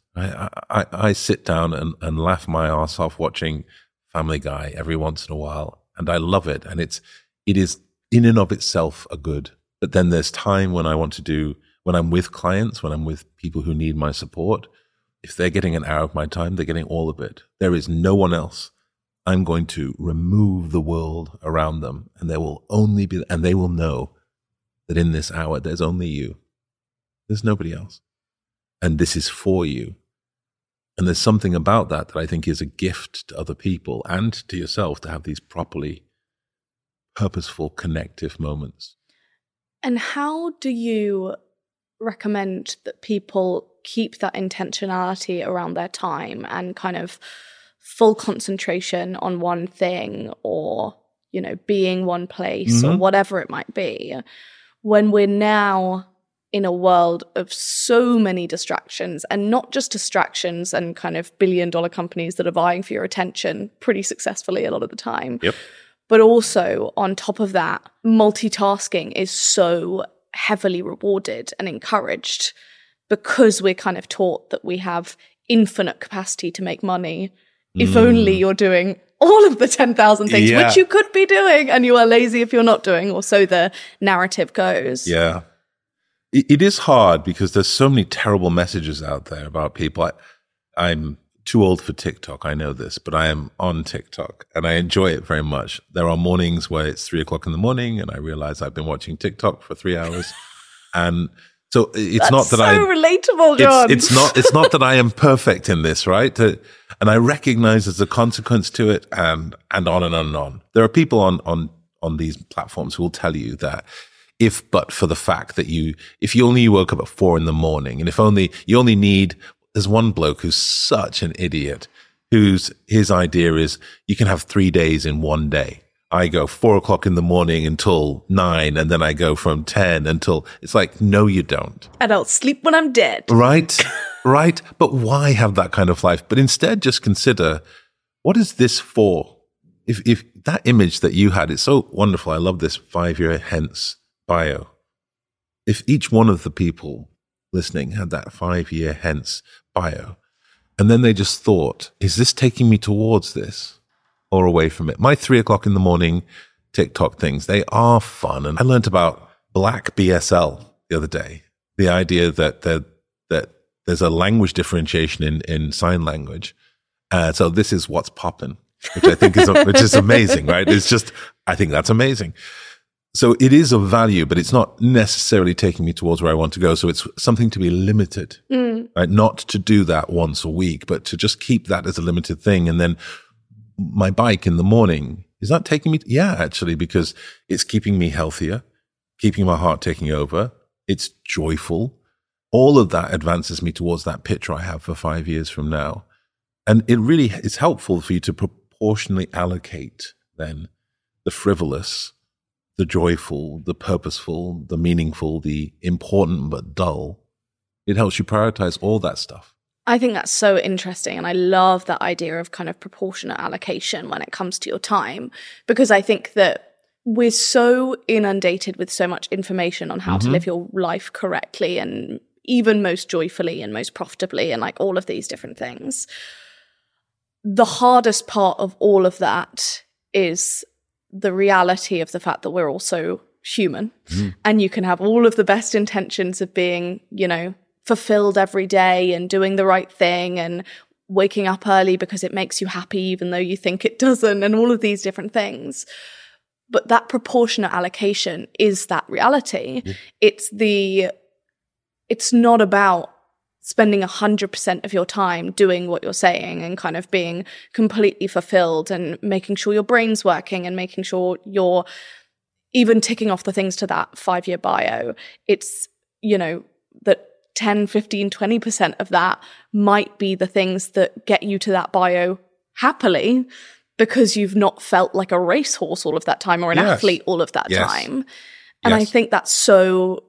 I sit down and laugh my arse off watching Family Guy every once in a while, and I love it. And it is in and of itself a good. But then there's time when when I'm with clients, when I'm with people who need my support, if they're getting an hour of my time, they're getting all of it. There is no one else. I'm going to remove the world around them, and there will only be, and they will know that in this hour, there's only you. There's nobody else. And this is for you. And there's something about that I think is a gift to other people and to yourself, to have these properly purposeful, connective moments. And how do you recommend that people keep that intentionality around their time and kind of full concentration on one thing, or, being one place, or whatever it might be, when we're now in a world of so many distractions, and not just distractions and kind of billion-dollar companies that are vying for your attention pretty successfully a lot of the time. Yep. But also, on top of that, multitasking is so heavily rewarded and encouraged, because we're kind of taught that we have infinite capacity to make money. If only you're doing all of the 10,000 things, which you could be doing, and you are lazy if you're not doing, or so the narrative goes. Yeah. It is hard because there's so many terrible messages out there about people. I'm too old for TikTok, I know this, but I am on TikTok and I enjoy it very much. There are mornings where it's 3:00 in the morning and I realize I've been watching TikTok for 3 hours. And so it's not that so relatable, John. It's not that I am perfect in this, right? And I recognize there's a consequence to it, and on and on and on. There are people on these platforms who will tell you that but for the fact that if you only woke up at 4 a.m, and if you only need, there's one bloke who's such an idiot, his idea is you can have 3 days in one day. I go 4:00 in the morning until 9, and then I go from 10 until, it's like, no, you don't. And I'll sleep when I'm dead. Right. Right. But why have that kind of life? But instead just consider, what is this for? If that image that you had, it's so wonderful. I love this 5-year hence bio. If each one of the people listening had that 5-year hence bio, and then they just thought, is this taking me towards this or away from it? My 3:00 in the morning TikTok things, they are fun. And I learned about Black BSL the other day. The idea that there's a language differentiation in sign language. So this is what's popping, which I think which is amazing, right? I think that's amazing. So it is of value, but it's not necessarily taking me towards where I want to go. So it's something to be limited, right? Not to do that once a week, but to just keep that as a limited thing. And then my bike in the morning, is that taking me? Yeah, actually, because it's keeping me healthier, keeping my heart taking over. It's joyful. All of that advances me towards that picture I have for 5 years from now. And it really is helpful for you to proportionally allocate then the frivolous, the joyful, the purposeful, the meaningful, the important but dull. It helps you prioritize all that stuff. I think that's so interesting. And I love that idea of kind of proportionate allocation when it comes to your time, because I think that we're so inundated with so much information on how to live your life correctly and even most joyfully and most profitably and like all of these different things. The hardest part of all of that is the reality of the fact that we're also human and you can have all of the best intentions of being, you know, fulfilled every day and doing the right thing and waking up early because it makes you happy even though you think it doesn't and all of these different things. But that proportionate allocation is that reality. It's not about spending 100% of your time doing what you're saying and kind of being completely fulfilled and making sure your brain's working and making sure you're even ticking off the things to that 5-year bio. It's, you know, that 10, 15, 20% of that might be the things that get you to that bio happily, because you've not felt like a racehorse all of that time or an athlete all of that time. And I think that's so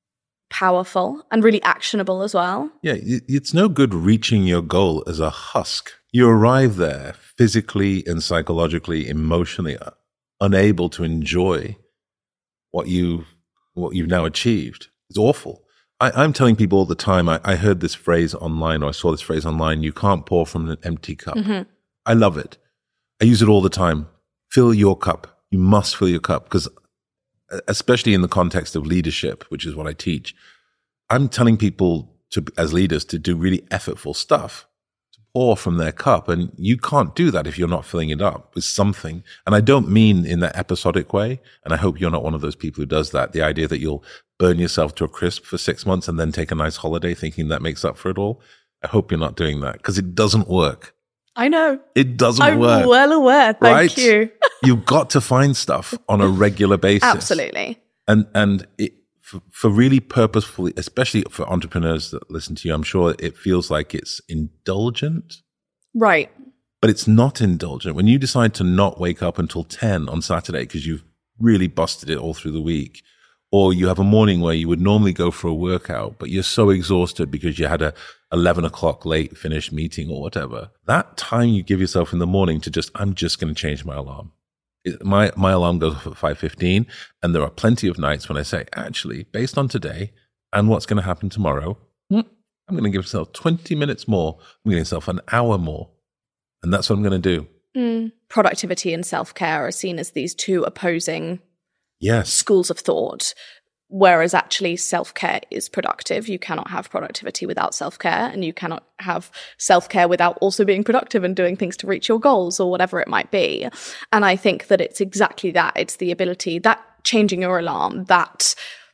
powerful and really actionable as well. Yeah, it's no good reaching your goal as a husk. You arrive there physically and psychologically, emotionally unable to enjoy what you've now achieved. It's awful. I'm telling people all the time, I heard this phrase online, or I saw this phrase online, you can't pour from an empty cup. I love it. I use it all the time. Fill your cup. You must fill your cup, because especially in the context of leadership, which is what I teach, I'm telling people as leaders to do really effortful stuff, to pour from their cup. And you can't do that if you're not filling it up with something. And I don't mean in that episodic way. And I hope you're not one of those people who does that. The idea that you'll burn yourself to a crisp for 6 months and then take a nice holiday thinking that makes up for it all. I hope you're not doing that, because it doesn't work. I know. It doesn't work. I'm well aware. Thank you. You've got to find stuff on a regular basis. Absolutely. And for really purposefully, especially for entrepreneurs that listen to you, I'm sure it feels like it's indulgent. Right. But it's not indulgent. When you decide to not wake up until 10 on Saturday because you've really busted it all through the week, or you have a morning where you would normally go for a workout, but you're so exhausted because you had a 11 o'clock late finish meeting or whatever, that time you give yourself in the morning to I'm just going to change my alarm. My alarm goes off at 5:15, and there are plenty of nights when I say, actually, based on today and what's going to happen tomorrow, I'm going to give myself 20 minutes more. I'm going to give myself an hour more. And that's what I'm going to do. Productivity and self-care are seen as these two opposing schools of thought, whereas actually self-care is productive. You cannot have productivity without self-care, and you cannot have self-care without also being productive and doing things to reach your goals or whatever it might be. And I think that it's exactly that. It's the ability, that changing your alarm, that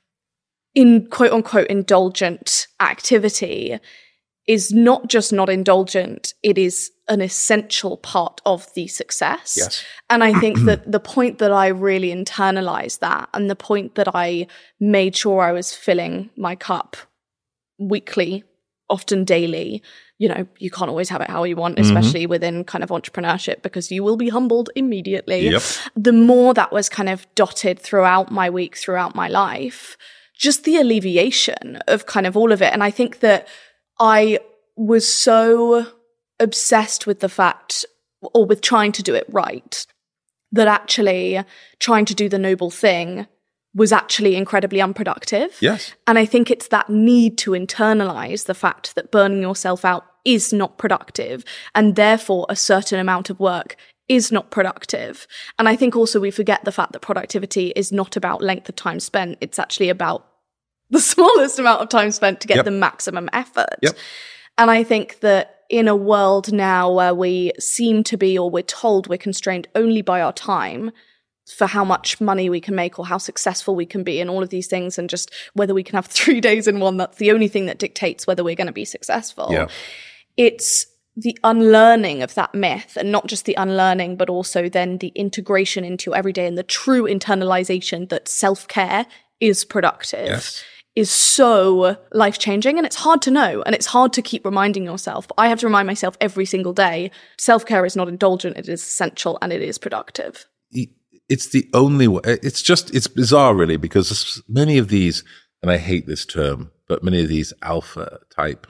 in quote unquote indulgent activity is not just not indulgent, it is an essential part of the success. Yes. And I think that the point that I really internalized that, and the point that I made sure I was filling my cup weekly, often daily, you know, you can't always have it how you want, especially within kind of entrepreneurship, because you will be humbled immediately. Yep. The more that was kind of dotted throughout my week, throughout my life, just the alleviation of kind of all of it. And I think that I was so obsessed with the fact, or with trying to do it right, that actually trying to do the noble thing was actually incredibly unproductive. Yes. And I think it's that need to internalize the fact that burning yourself out is not productive, and therefore a certain amount of work is not productive. And I think also we forget the fact that productivity is not about length of time spent. It's actually about the smallest amount of time spent to get the maximum effort. Yep. And I think that in a world now where we seem to be, or we're told we're constrained only by our time for how much money we can make or how successful we can be and all of these things, and just whether we can have 3 days in one, that's the only thing that dictates whether we're going to be successful. Yeah. It's the unlearning of that myth, and not just the unlearning, but also then the integration into your everyday and the true internalization that self-care is productive. Yes. Is so life-changing, and it's hard to know, and it's hard to keep reminding yourself. But I have to remind myself every single day, self-care is not indulgent, it is essential, and it is productive. It's the only way. It's bizarre, really, because many of these, and I hate this term, but many of these alpha type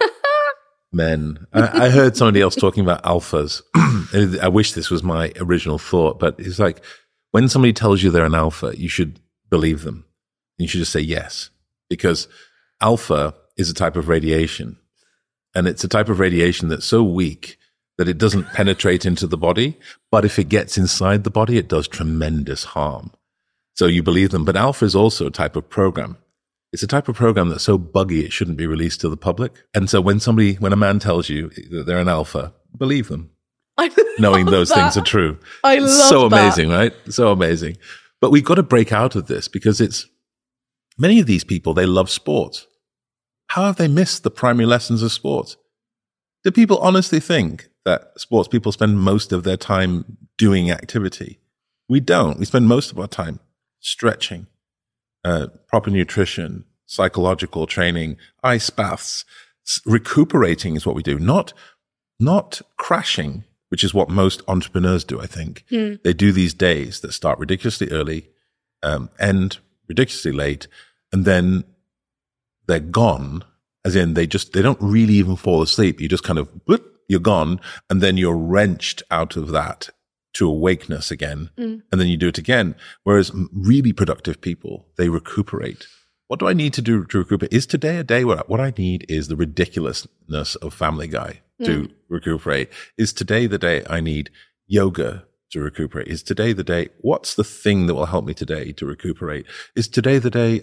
men. I heard somebody else talking about alphas. I wish this was my original thought, but it's like, when somebody tells you they're an alpha, you should believe them. You should just say yes, because alpha is a type of radiation, and it's a type of radiation that's so weak that it doesn't penetrate into the body, but if it gets inside the body, it does tremendous harm. So you believe them. But alpha is also a type of program. It's a type of program that's so buggy it shouldn't be released to the public. And so when a man tells you that they're an alpha, believe them, knowing those things are true. I love so that. Amazing, right? So amazing. But we've got to break out of this, because it's many of these people, they love sports. How have they missed the primary lessons of sports? Do people honestly think that sports people spend most of their time doing activity? We don't. We spend most of our time stretching, proper nutrition, psychological training, ice baths. Recuperating is what we do, not crashing, which is what most entrepreneurs do, I think. They do these days that start ridiculously early, end ridiculously late, and then they're gone, as in they don't really even fall asleep. You just kind of, you're gone, and then you're wrenched out of that to awakeness again, and then you do it again. Whereas really productive people, they recuperate. What do I need to do to recuperate? Is today a day where what I need is the ridiculousness of Family Guy to recuperate? Is today the day I need yoga to recuperate? Is today the day, what's the thing that will help me today to recuperate? Is today the day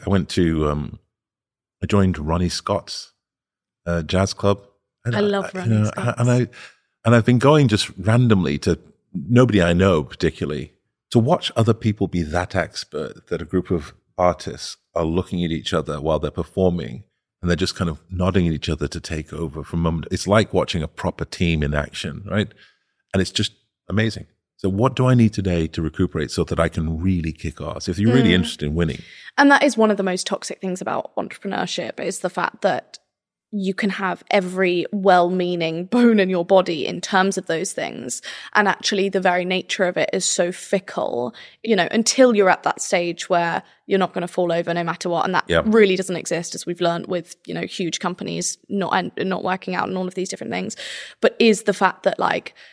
I joined Ronnie Scott's jazz club. I love Ronnie Scott. And I've been going just randomly to nobody I know particularly, to watch other people be that expert that a group of artists are looking at each other while they're performing, and they're just kind of nodding at each other to take over from a moment. It's like watching a proper team in action, right? And it's just amazing. So what do I need today to recuperate so that I can really kick ass if you're really interested in winning? And that is one of the most toxic things about entrepreneurship, is the fact that you can have every well-meaning bone in your body in terms of those things. And actually the very nature of it is so fickle, until you're at that stage where you're not going to fall over no matter what. And that really doesn't exist, as we've learned with, huge companies not working out and all of these different things. But is the fact that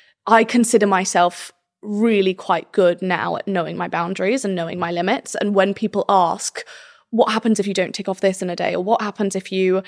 I consider myself really quite good now at knowing my boundaries and knowing my limits. And when people ask, what happens if you don't tick off this in a day? Or what happens if you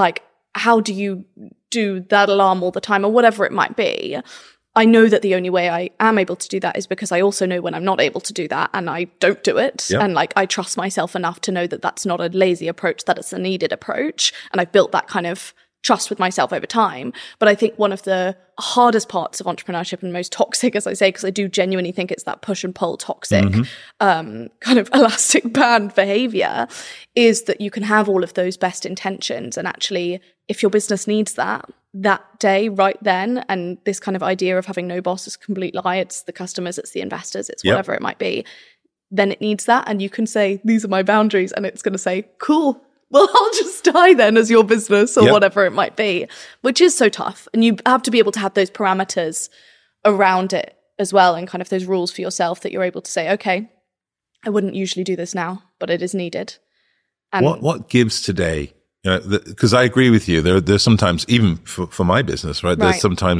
how do you do that alarm all the time, or whatever it might be? I know that the only way I am able to do that is because I also know when I'm not able to do that and I don't do it. Yep. And I trust myself enough to know that that's not a lazy approach, that it's a needed approach. And I've built that kind of trust with myself over time. But I think one of the hardest parts of entrepreneurship, and most toxic, as I say, because I do genuinely think it's that push and pull toxic kind of elastic band behavior, is that you can have all of those best intentions, and actually if your business needs that day right then, and this kind of idea of having no boss is a complete lie, it's the customers, it's the investors, it's whatever it might be, then it needs that, and you can say, these are my boundaries, and it's going to say, cool, well, I'll just die then as your business, or whatever it might be, which is so tough. And you have to be able to have those parameters around it as well, and kind of those rules for yourself that you're able to say, okay, I wouldn't usually do this now, but it is needed. And what gives today? Because I agree with you. There's sometimes, even for my business, right? There's sometimes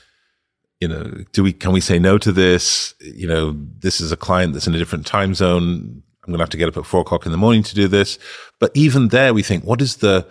can we say no to this? This is a client that's in a different time zone. I'm going to have to get up at 4:00 in the morning to do this. But even there, we think, what is the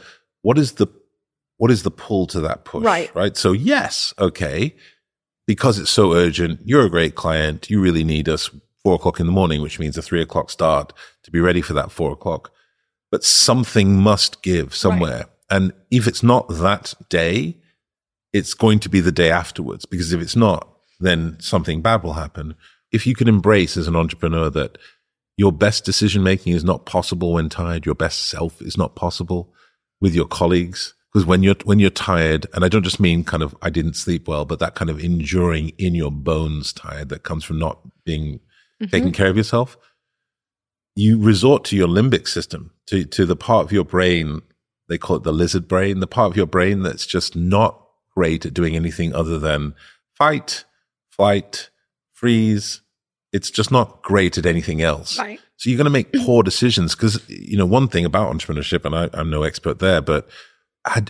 pull to that push? Right. So yes, okay, because it's so urgent. You're a great client. You really need us 4:00 in the morning, which means a 3:00 start to be ready for that 4:00. But something must give somewhere. Right. And if it's not that day, it's going to be the day afterwards. Because if it's not, then something bad will happen. If you can embrace as an entrepreneur that your best decision-making is not possible when tired, your best self is not possible with your colleagues. Because when you're tired, and I don't just mean kind of I didn't sleep well, but that kind of enduring in your bones tired that comes from not being taking care of yourself, you resort to your limbic system, to the part of your brain, they call it the lizard brain, the part of your brain that's just not great at doing anything other than fight, flight, freeze. It's just not great at anything else. Right. So you're going to make poor decisions because, one thing about entrepreneurship, and I'm no expert there, but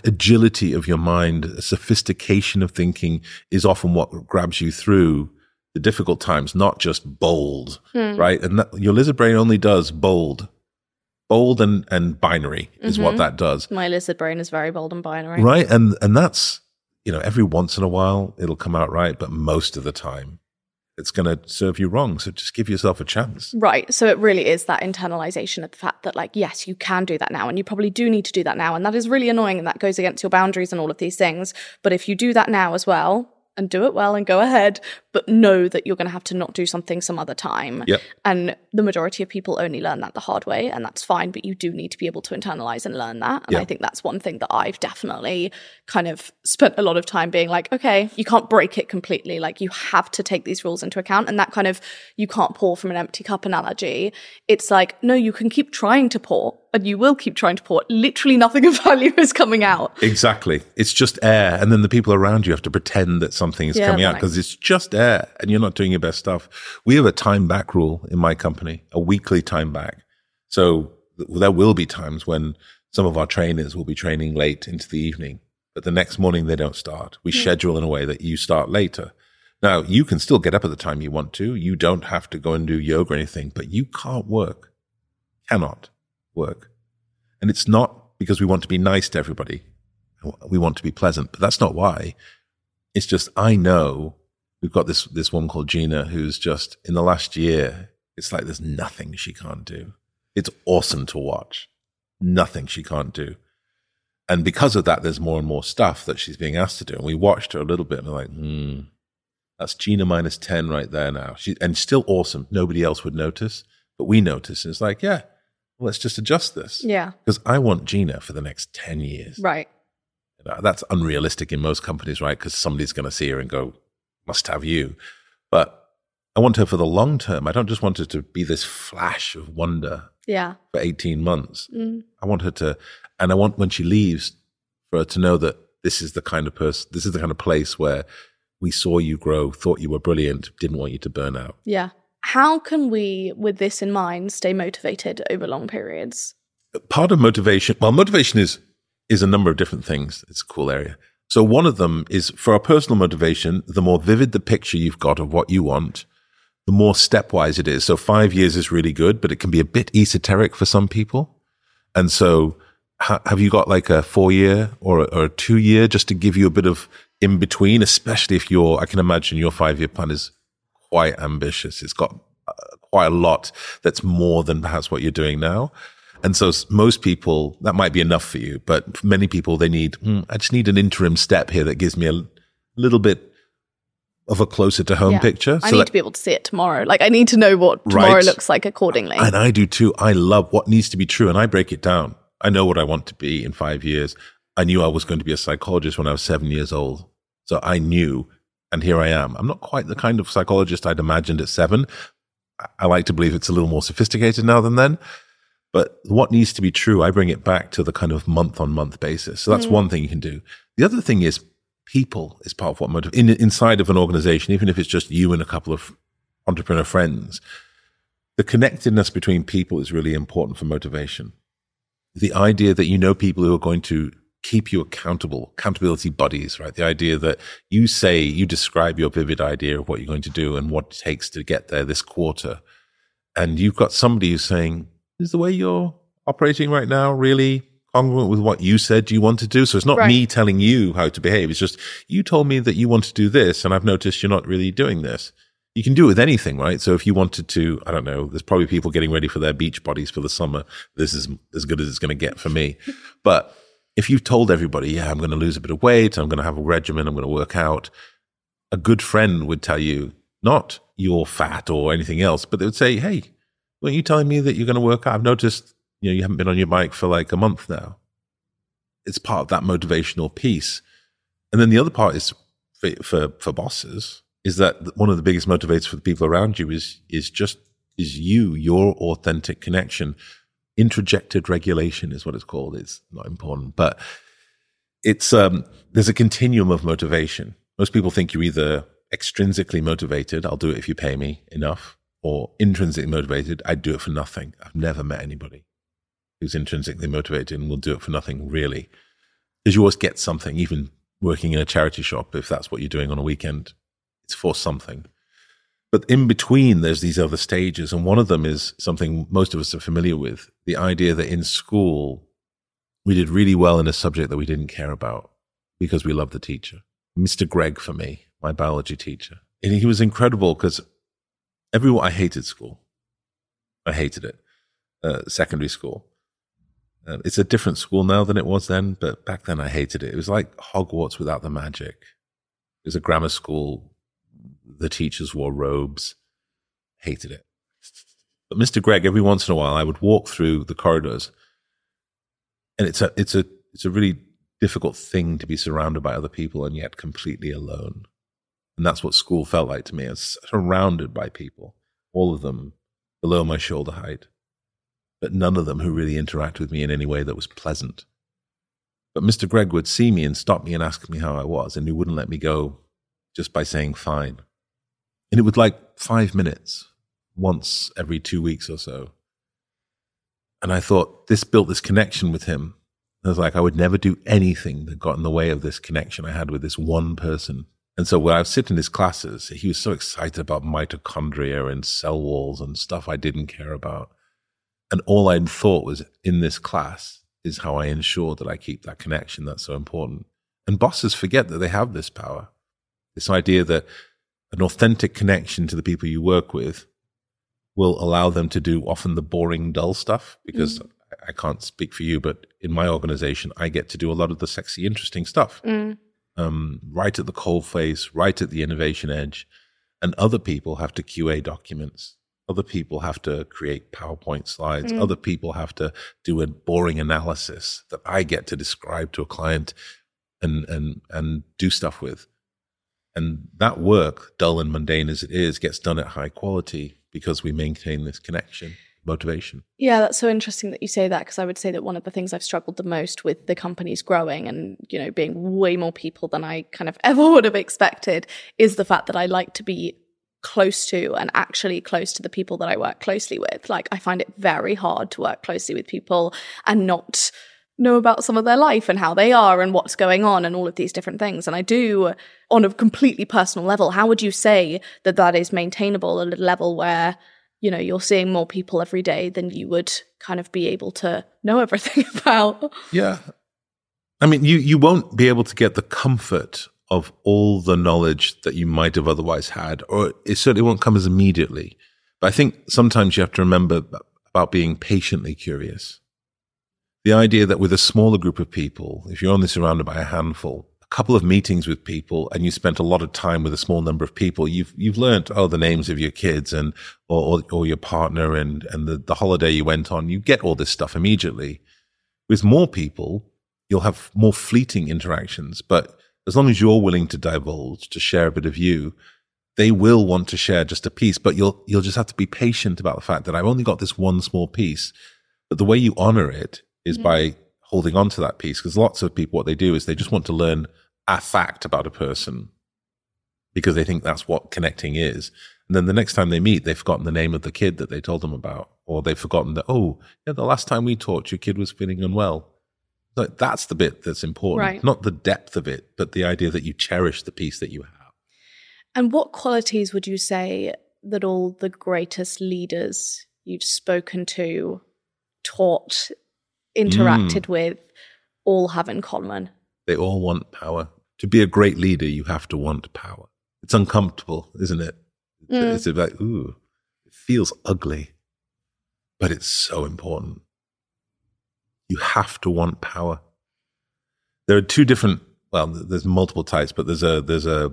agility of your mind, sophistication of thinking is often what grabs you through the difficult times, not just bold, right? And your lizard brain only does bold. Bold and binary is what that does. My lizard brain is very bold and binary. Right. And that's, every once in a while it'll come out right, but most of the time it's going to serve you wrong. So just give yourself a chance. Right. So it really is that internalization of the fact that, like, yes, you can do that now, and you probably do need to do that now. And that is really annoying, and that goes against your boundaries and all of these things. But if you do that now as well, and do it well and go ahead, but know that you're going to have to not do something some other time. Yep. And the majority of people only learn that the hard way, and that's fine, but you do need to be able to internalize and learn that. And I think that's one thing that I've definitely kind of spent a lot of time being like, okay, you can't break it completely. Like, you have to take these rules into account. And that kind of, you can't pour from an empty cup analogy. It's like, no, you can keep trying to pour, and you will keep trying to pour. Literally nothing of value is coming out. Exactly. It's just air. And then the people around you have to pretend that something is coming out because it's just air and you're not doing your best stuff. We have a time back rule in my company, a weekly time back. So there will be times when some of our trainers will be training late into the evening, but the next morning they don't start. We schedule in a way that you start later. Now, you can still get up at the time you want to. You don't have to go and do yoga or anything, but you can't work. Cannot work. And it's not because we want to be nice to everybody. We want to be pleasant, but that's not why. It's just, I know we've got this woman called Gina who's just, in the last year, it's like there's nothing she can't do. It's awesome to watch. Nothing she can't do. And because of that, there's more and more stuff that she's being asked to do. And we watched her a little bit and we're like, that's Gina minus 10 right there now. And still awesome. Nobody else would notice, but we notice. And it's like, yeah, let's just adjust this. Yeah. Because I want Gina for the next 10 years. Right. That's unrealistic in most companies, right? Because somebody's going to see her and go, must have you. But I want her for the long term. I don't just want her to be this flash of wonder for 18 months. I want her to, and I want when she leaves for her to know that this is the kind of person, this is the kind of place where we saw you grow, thought you were brilliant, didn't want you to burn out. Yeah. How can we, with this in mind, stay motivated over long periods? Part of motivation, motivation is a number of different things. It's a cool area. So one of them is for our personal motivation, the more vivid the picture you've got of what you want, the more stepwise it is. So 5 years is really good, but it can be a bit esoteric for some people. And so have you got like a 4-year or a 2-year just to give you a bit of in between, especially if I can imagine your 5-year plan is quite ambitious. It's got quite a lot that's more than perhaps what you're doing now. And so most people, that might be enough for you, but for many people, they need, I just need an interim step here that gives me a little bit of a closer to home picture. I need to be able to see it tomorrow. Like, I need to know what tomorrow looks like accordingly. And I do too. I love what needs to be true, and I break it down. I know what I want to be in 5 years. I knew I was going to be a psychologist when I was 7 years old. So I knew, and here I am. I'm not quite the kind of psychologist I'd imagined at 7. I like to believe it's a little more sophisticated now than then. But what needs to be true, I bring it back to the kind of month-on-month basis. So that's one thing you can do. The other thing is people is part of what motivates. Inside of an organization, even if it's just you and a couple of entrepreneur friends, the connectedness between people is really important for motivation. The idea that you know people who are going to keep you accountable, accountability buddies, right? The idea that you describe your vivid idea of what you're going to do and what it takes to get there this quarter. And you've got somebody who's saying, is the way you're operating right now really congruent with what you said you want to do? So it's not me telling you how to behave. It's just, you told me that you want to do this, and I've noticed you're not really doing this. You can do it with anything, right? So if you wanted to, I don't know, there's probably people getting ready for their beach bodies for the summer. This is as good as it's going to get for me. But if you've told everybody, I'm going to lose a bit of weight, I'm going to have a regimen, I'm going to work out, a good friend would tell you, not you're fat or anything else, but they would say, hey, weren't you telling me that you're going to work out? I've noticed, you haven't been on your bike for like a month now. It's part of that motivational piece. And then the other part is for bosses, is that one of the biggest motivators for the people around you is your authentic connection. Introjected regulation is what it's called. It's not important, but it's there's a continuum of motivation. Most people think you're either extrinsically motivated, I'll do it if you pay me enough, or intrinsically motivated, I'd do it for nothing. I've never met anybody who's intrinsically motivated and will do it for nothing, really. Because you always get something, even working in a charity shop, if that's what you're doing on a weekend, it's for something. But in between, there's these other stages. And one of them is something most of us are familiar with. The idea that in school, we did really well in a subject that we didn't care about because we loved the teacher. Mr. Gregg, for me, my biology teacher. And he was incredible because I hated school. I hated it. Secondary school. It's a different school now than it was then, but back then I hated it. It was like Hogwarts without the magic. It was a grammar school. The teachers wore robes. Hated it. But Mr. Gregg, every once in a while, I would walk through the corridors, and it's a really difficult thing to be surrounded by other people and yet completely alone. And that's what school felt like to me. I was surrounded by people, all of them below my shoulder height, but none of them who really interacted with me in any way that was pleasant. But Mr. Gregg would see me and stop me and ask me how I was, and he wouldn't let me go just by saying fine. And it was like 5 minutes, once every 2 weeks or so. And I thought, this built this connection with him. I was like, I would never do anything that got in the way of this connection I had with this one person. And so when I would sit in his classes, he was so excited about mitochondria and cell walls and stuff I didn't care about. And all I thought was, in this class is how I ensure that I keep that connection that's so important. And bosses forget that they have this power. This idea that an authentic connection to the people you work with will allow them to do often the boring, dull stuff, because I can't speak for you, but in my organization, I get to do a lot of the sexy, interesting stuff. Right at the coalface, right at the innovation edge. And other people have to QA documents. Other people have to create PowerPoint slides. Other people have to do a boring analysis that I get to describe to a client and do stuff with. And that work, dull and mundane as it is, gets done at high quality because we maintain this connection, motivation. Yeah, that's so interesting that you say that, because I would say that one of the things I've struggled the most with the company's growing and, you know, being way more people than I kind of ever would have expected is the fact that I like to be close to and actually close to the people that I work closely with. Like, I find it very hard to work closely with people and not know about some of their life and how they are and what's going on and all of these different things. And I do, on a completely personal level, how would you say that that is maintainable at a level where, you know, you're seeing more people every day than you would kind of be able to know everything about? Yeah. I mean, you won't be able to get the comfort of all the knowledge that you might have otherwise had, or it certainly won't come as immediately. But I think sometimes you have to remember about being patiently curious. The idea that with a smaller group of people, if you're only surrounded by a handful, a couple of meetings with people, and you spent a lot of time with a small number of people, you've learned, the names of your kids and or your partner and the holiday you went on. You get all this stuff immediately. With more people, you'll have more fleeting interactions, but as long as you're willing to divulge, to share a bit of you, they will want to share just a piece, but you'll just have to be patient about the fact that I've only got this one small piece. But the way you honor it is by holding on to that piece, because lots of people, what they do is they just want to learn a fact about a person because they think that's what connecting is. And then the next time they meet, they've forgotten the name of the kid that they told them about, or they've forgotten that, the last time we talked, your kid was feeling unwell. So that's the bit that's important, right? Not the depth of it, but the idea that you cherish the piece that you have. And what qualities would you say that all the greatest leaders you've spoken to, taught, interacted with, all have in common? They all want power. To be a great leader, you have to want power. It's uncomfortable, isn't it? It's like, it feels ugly, but it's so important. You have to want power. There are two different, there's multiple types, but there's a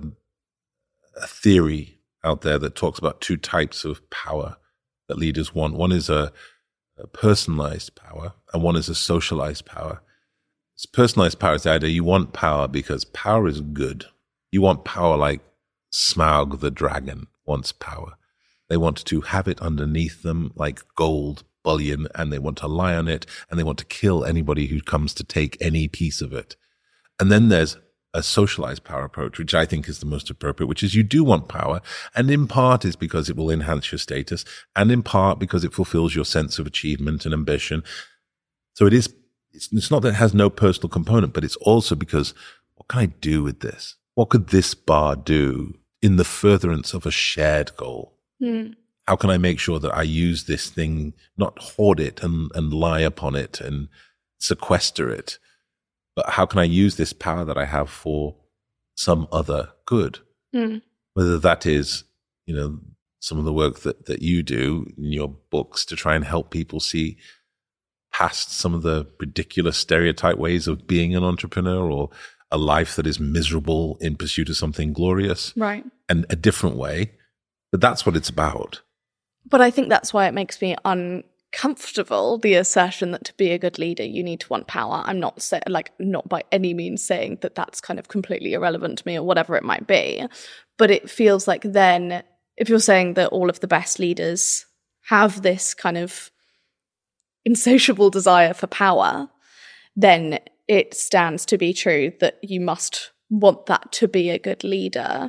theory out there that talks about two types of power that leaders want. One is a personalized power, and one is a socialized power. It's personalized power is the idea you want power because power is good. You want power like Smaug the dragon wants power. They want to have it underneath them like gold bullion, and they want to lie on it, and they want to kill anybody who comes to take any piece of it. And then there's a socialized power approach, which I think is the most appropriate, which is you do want power, and in part is because it will enhance your status, and in part because it fulfills your sense of achievement and ambition. So it's not that it has no personal component, but it's also because, what can I do with this? What could this bar do in the furtherance of a shared goal. Mm. How can I make sure that I use this thing, not hoard it and lie upon it and sequester it, but how can I use this power that I have for some other good? Mm. Whether that is, some of the work that you do in your books to try and help people see past some of the ridiculous stereotype ways of being an entrepreneur, or a life that is miserable in pursuit of something glorious. Right. And a different way. But that's what it's about. But I think that's why it makes me uncomfortable, the assertion that to be a good leader, you need to want power. I'm not not by any means saying that that's kind of completely irrelevant to me or whatever it might be. But it feels like then, if you're saying that all of the best leaders have this kind of insatiable desire for power, then it stands to be true that you must want that to be a good leader.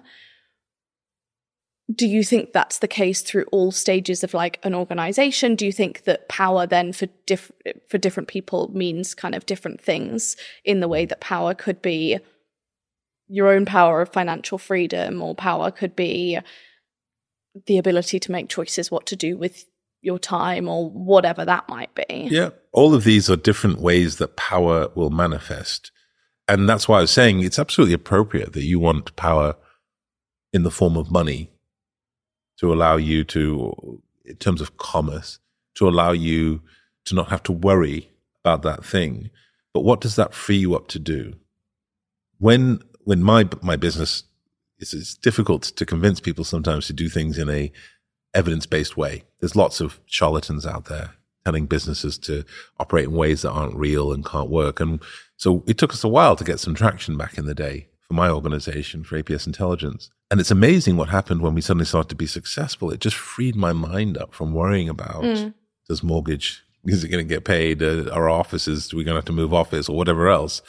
Do you think that's the case through all stages of like an organization? Do you think that power then for different people means kind of different things, in the way that power could be your own power of financial freedom, or power could be the ability to make choices what to do with your time, or whatever that might be? Yeah, all of these are different ways that power will manifest. And that's why I was saying it's absolutely appropriate that you want power in the form of money, to allow you to, in terms of commerce, to allow you to not have to worry about that thing. But what does that free you up to do? When my business, it's difficult to convince people sometimes to do things in a evidence-based way. There's lots of charlatans out there telling businesses to operate in ways that aren't real and can't work. And so it took us a while to get some traction back in the day for my organization, for APS Intelligence. And it's amazing what happened when we suddenly started to be successful. It just freed my mind up from worrying about, does mortgage, is it going to get paid? Our offices, are we going to have to move office or whatever else?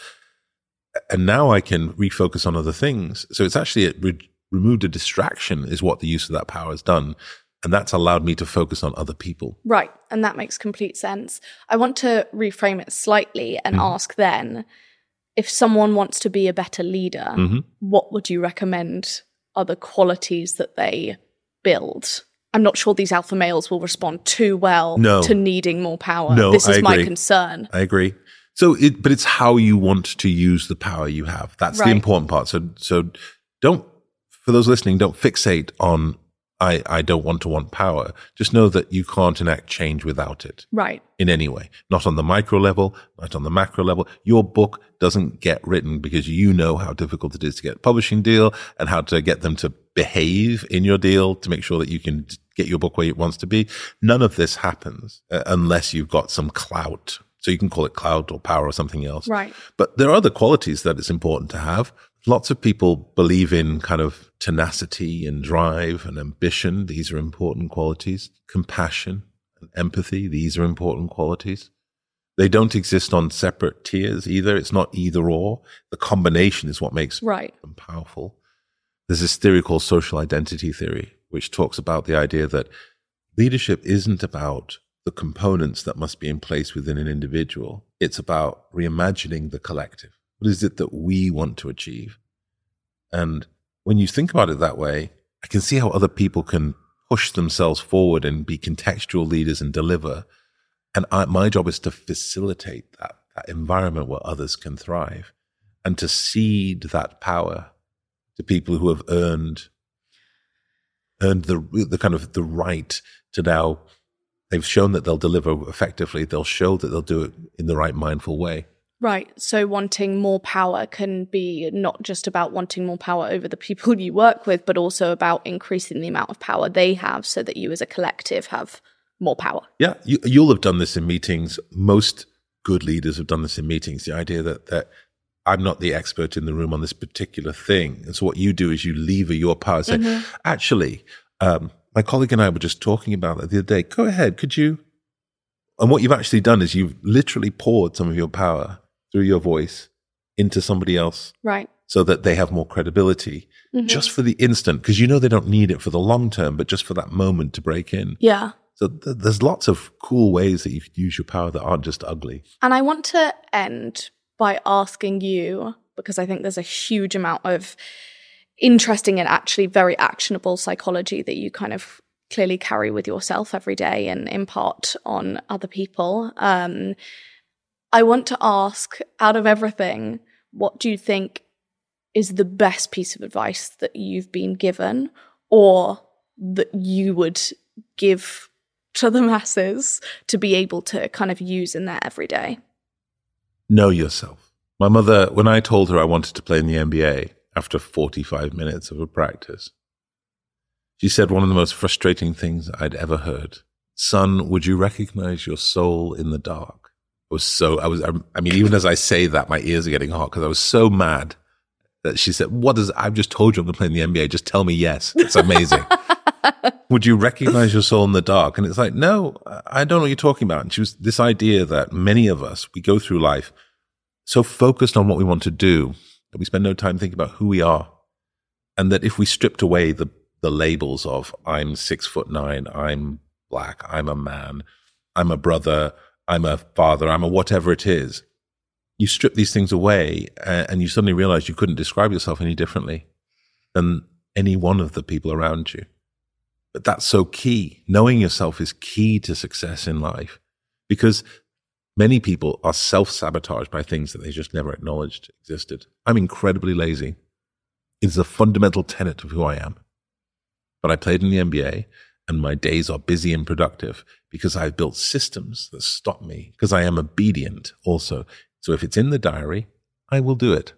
And now I can refocus on other things. So it's actually removed a distraction, is what the use of that power has done. And that's allowed me to focus on other people. Right. And that makes complete sense. I want to reframe it slightly and ask then, if someone wants to be a better leader, what would you recommend are the qualities that they build? I'm not sure these alpha males will respond too well to needing more power. No, this is my concern. I agree. But it's how you want to use the power you have. That's the important part. So don't, for those listening, don't fixate on, I don't want power. Just know that you can't enact change without it. Right. In any way. Not on the micro level, not on the macro level. Your book doesn't get written because you know how difficult it is to get a publishing deal and how to get them to behave in your deal to make sure that you can get your book where it wants to be. None of this happens unless you've got some clout. So you can call it clout or power or something else. Right. But there are other qualities that it's important to have. Lots of people believe in kind of tenacity and drive and ambition. These are important qualities. Compassion and empathy. These are important qualities. They don't exist on separate tiers either. It's not either or. The combination is what makes them powerful. There's this theory called social identity theory, which talks about the idea that leadership isn't about the components that must be in place within an individual. It's about reimagining the collective. What is it that we want to achieve? And when you think about it that way, I can see how other people can push themselves forward and be contextual leaders and deliver. And my job is to facilitate that environment where others can thrive and to cede that power to people who have earned the kind of the right to now. They've shown that they'll deliver effectively. They'll show that they'll do it in the right mindful way. Right. So wanting more power can be not just about wanting more power over the people you work with, but also about increasing the amount of power they have so that you as a collective have more power. Yeah. You'll have done this in meetings. Most good leaders have done this in meetings. The idea that I'm not the expert in the room on this particular thing. And so what you do is you lever your power. Say, actually, my colleague and I were just talking about that the other day. Go ahead, could you? And what you've actually done is you've literally poured some of your power through your voice into somebody else. Right. So that they have more credibility just for the instant, because you know they don't need it for the long term, but just for that moment to break in. Yeah. So there's lots of cool ways that you could use your power that aren't just ugly. And I want to end by asking you, because I think there's a huge amount of interesting and actually very actionable psychology that you kind of clearly carry with yourself every day and impart on other people. I want to ask, out of everything, what do you think is the best piece of advice that you've been given or that you would give to the masses to be able to kind of use in their everyday? Know yourself. My mother, when I told her I wanted to play in the NBA after 45 minutes of a practice, she said one of the most frustrating things I'd ever heard. Son, would you recognize your soul in the dark? I mean, even as I say that, my ears are getting hot because I was so mad that she said, I've just told you I'm going to play in the NBA. Just tell me yes. It's amazing. Would you recognize your soul in the dark? And it's like, no, I don't know what you're talking about. And she was this idea that many of us, we go through life so focused on what we want to do that we spend no time thinking about who we are. And that if we stripped away the labels of I'm 6'9", I'm black, I'm a man, I'm a brother, I'm a father, I'm a whatever it is, you strip these things away and you suddenly realize you couldn't describe yourself any differently than any one of the people around you. But that's so key. Knowing yourself is key to success in life because many people are self-sabotaged by things that they just never acknowledged existed. I'm incredibly lazy. It's a fundamental tenet of who I am. But I played in the NBA and my days are busy and productive because I've built systems that stop me because I am obedient also. So if it's in the diary, I will do it.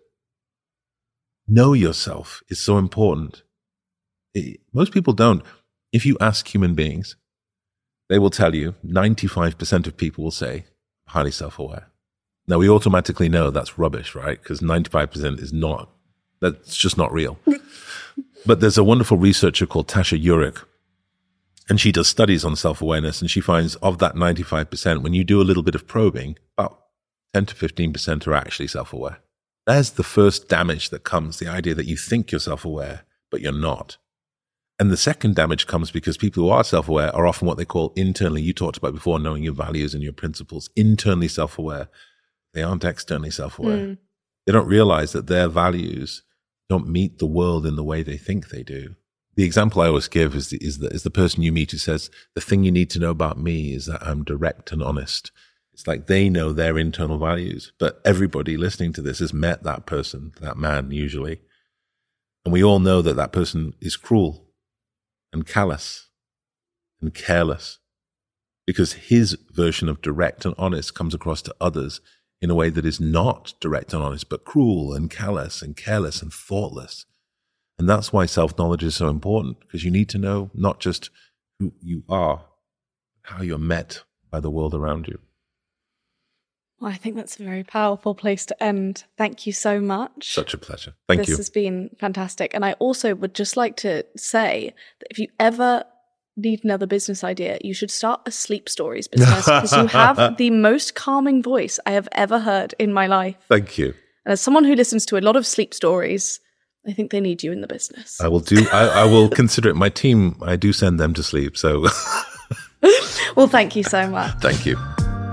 Know yourself is so important. Most people don't. If you ask human beings, they will tell you 95% of people will say, highly self-aware. Now, we automatically know that's rubbish, right? Because 95% is not. That's just not real. But there's a wonderful researcher called Tasha Eurich, and she does studies on self-awareness, and she finds of that 95%, when you do a little bit of probing, about 10 to 15% are actually self-aware. There's the first damage that comes, the idea that you think you're self-aware, but you're not. And the second damage comes because people who are self-aware are often what they call internally, you talked about before, knowing your values and your principles, internally self-aware. They aren't externally self-aware. They don't realize that their values don't meet the world in the way they think they do. The example I always give is the person you meet who says, the thing you need to know about me is that I'm direct and honest. It's like they know their internal values, but everybody listening to this has met that person, that man usually. And we all know that that person is cruel and callous and careless because his version of direct and honest comes across to others in a way that is not direct and honest, but cruel and callous and careless and thoughtless. And that's why self-knowledge is so important, because you need to know not just who you are, how you're met by the world around you. Well, I think that's a very powerful place to end. Thank you so much. Such a pleasure. Thank you. This has been fantastic. And I also would just like to say that if you ever need another business idea, you should start a sleep stories business because you have the most calming voice I have ever heard in my life. Thank you. And as someone who listens to a lot of sleep stories, I think they need you in the business. I will consider it. My team, I do send them to sleep. So, well, thank you so much. Thank you.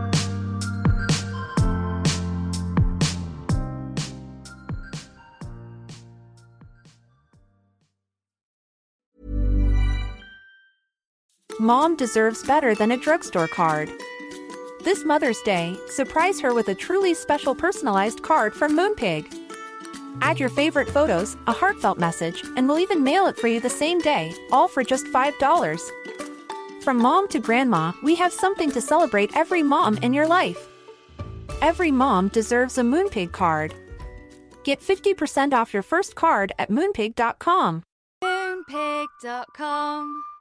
Mom deserves better than a drugstore card. This Mother's Day, surprise her with a truly special personalized card from Moonpig. Add your favorite photos, a heartfelt message, and we'll even mail it for you the same day, all for just $5. From mom to grandma, we have something to celebrate every mom in your life. Every mom deserves a Moonpig card. Get 50% off your first card at Moonpig.com. Moonpig.com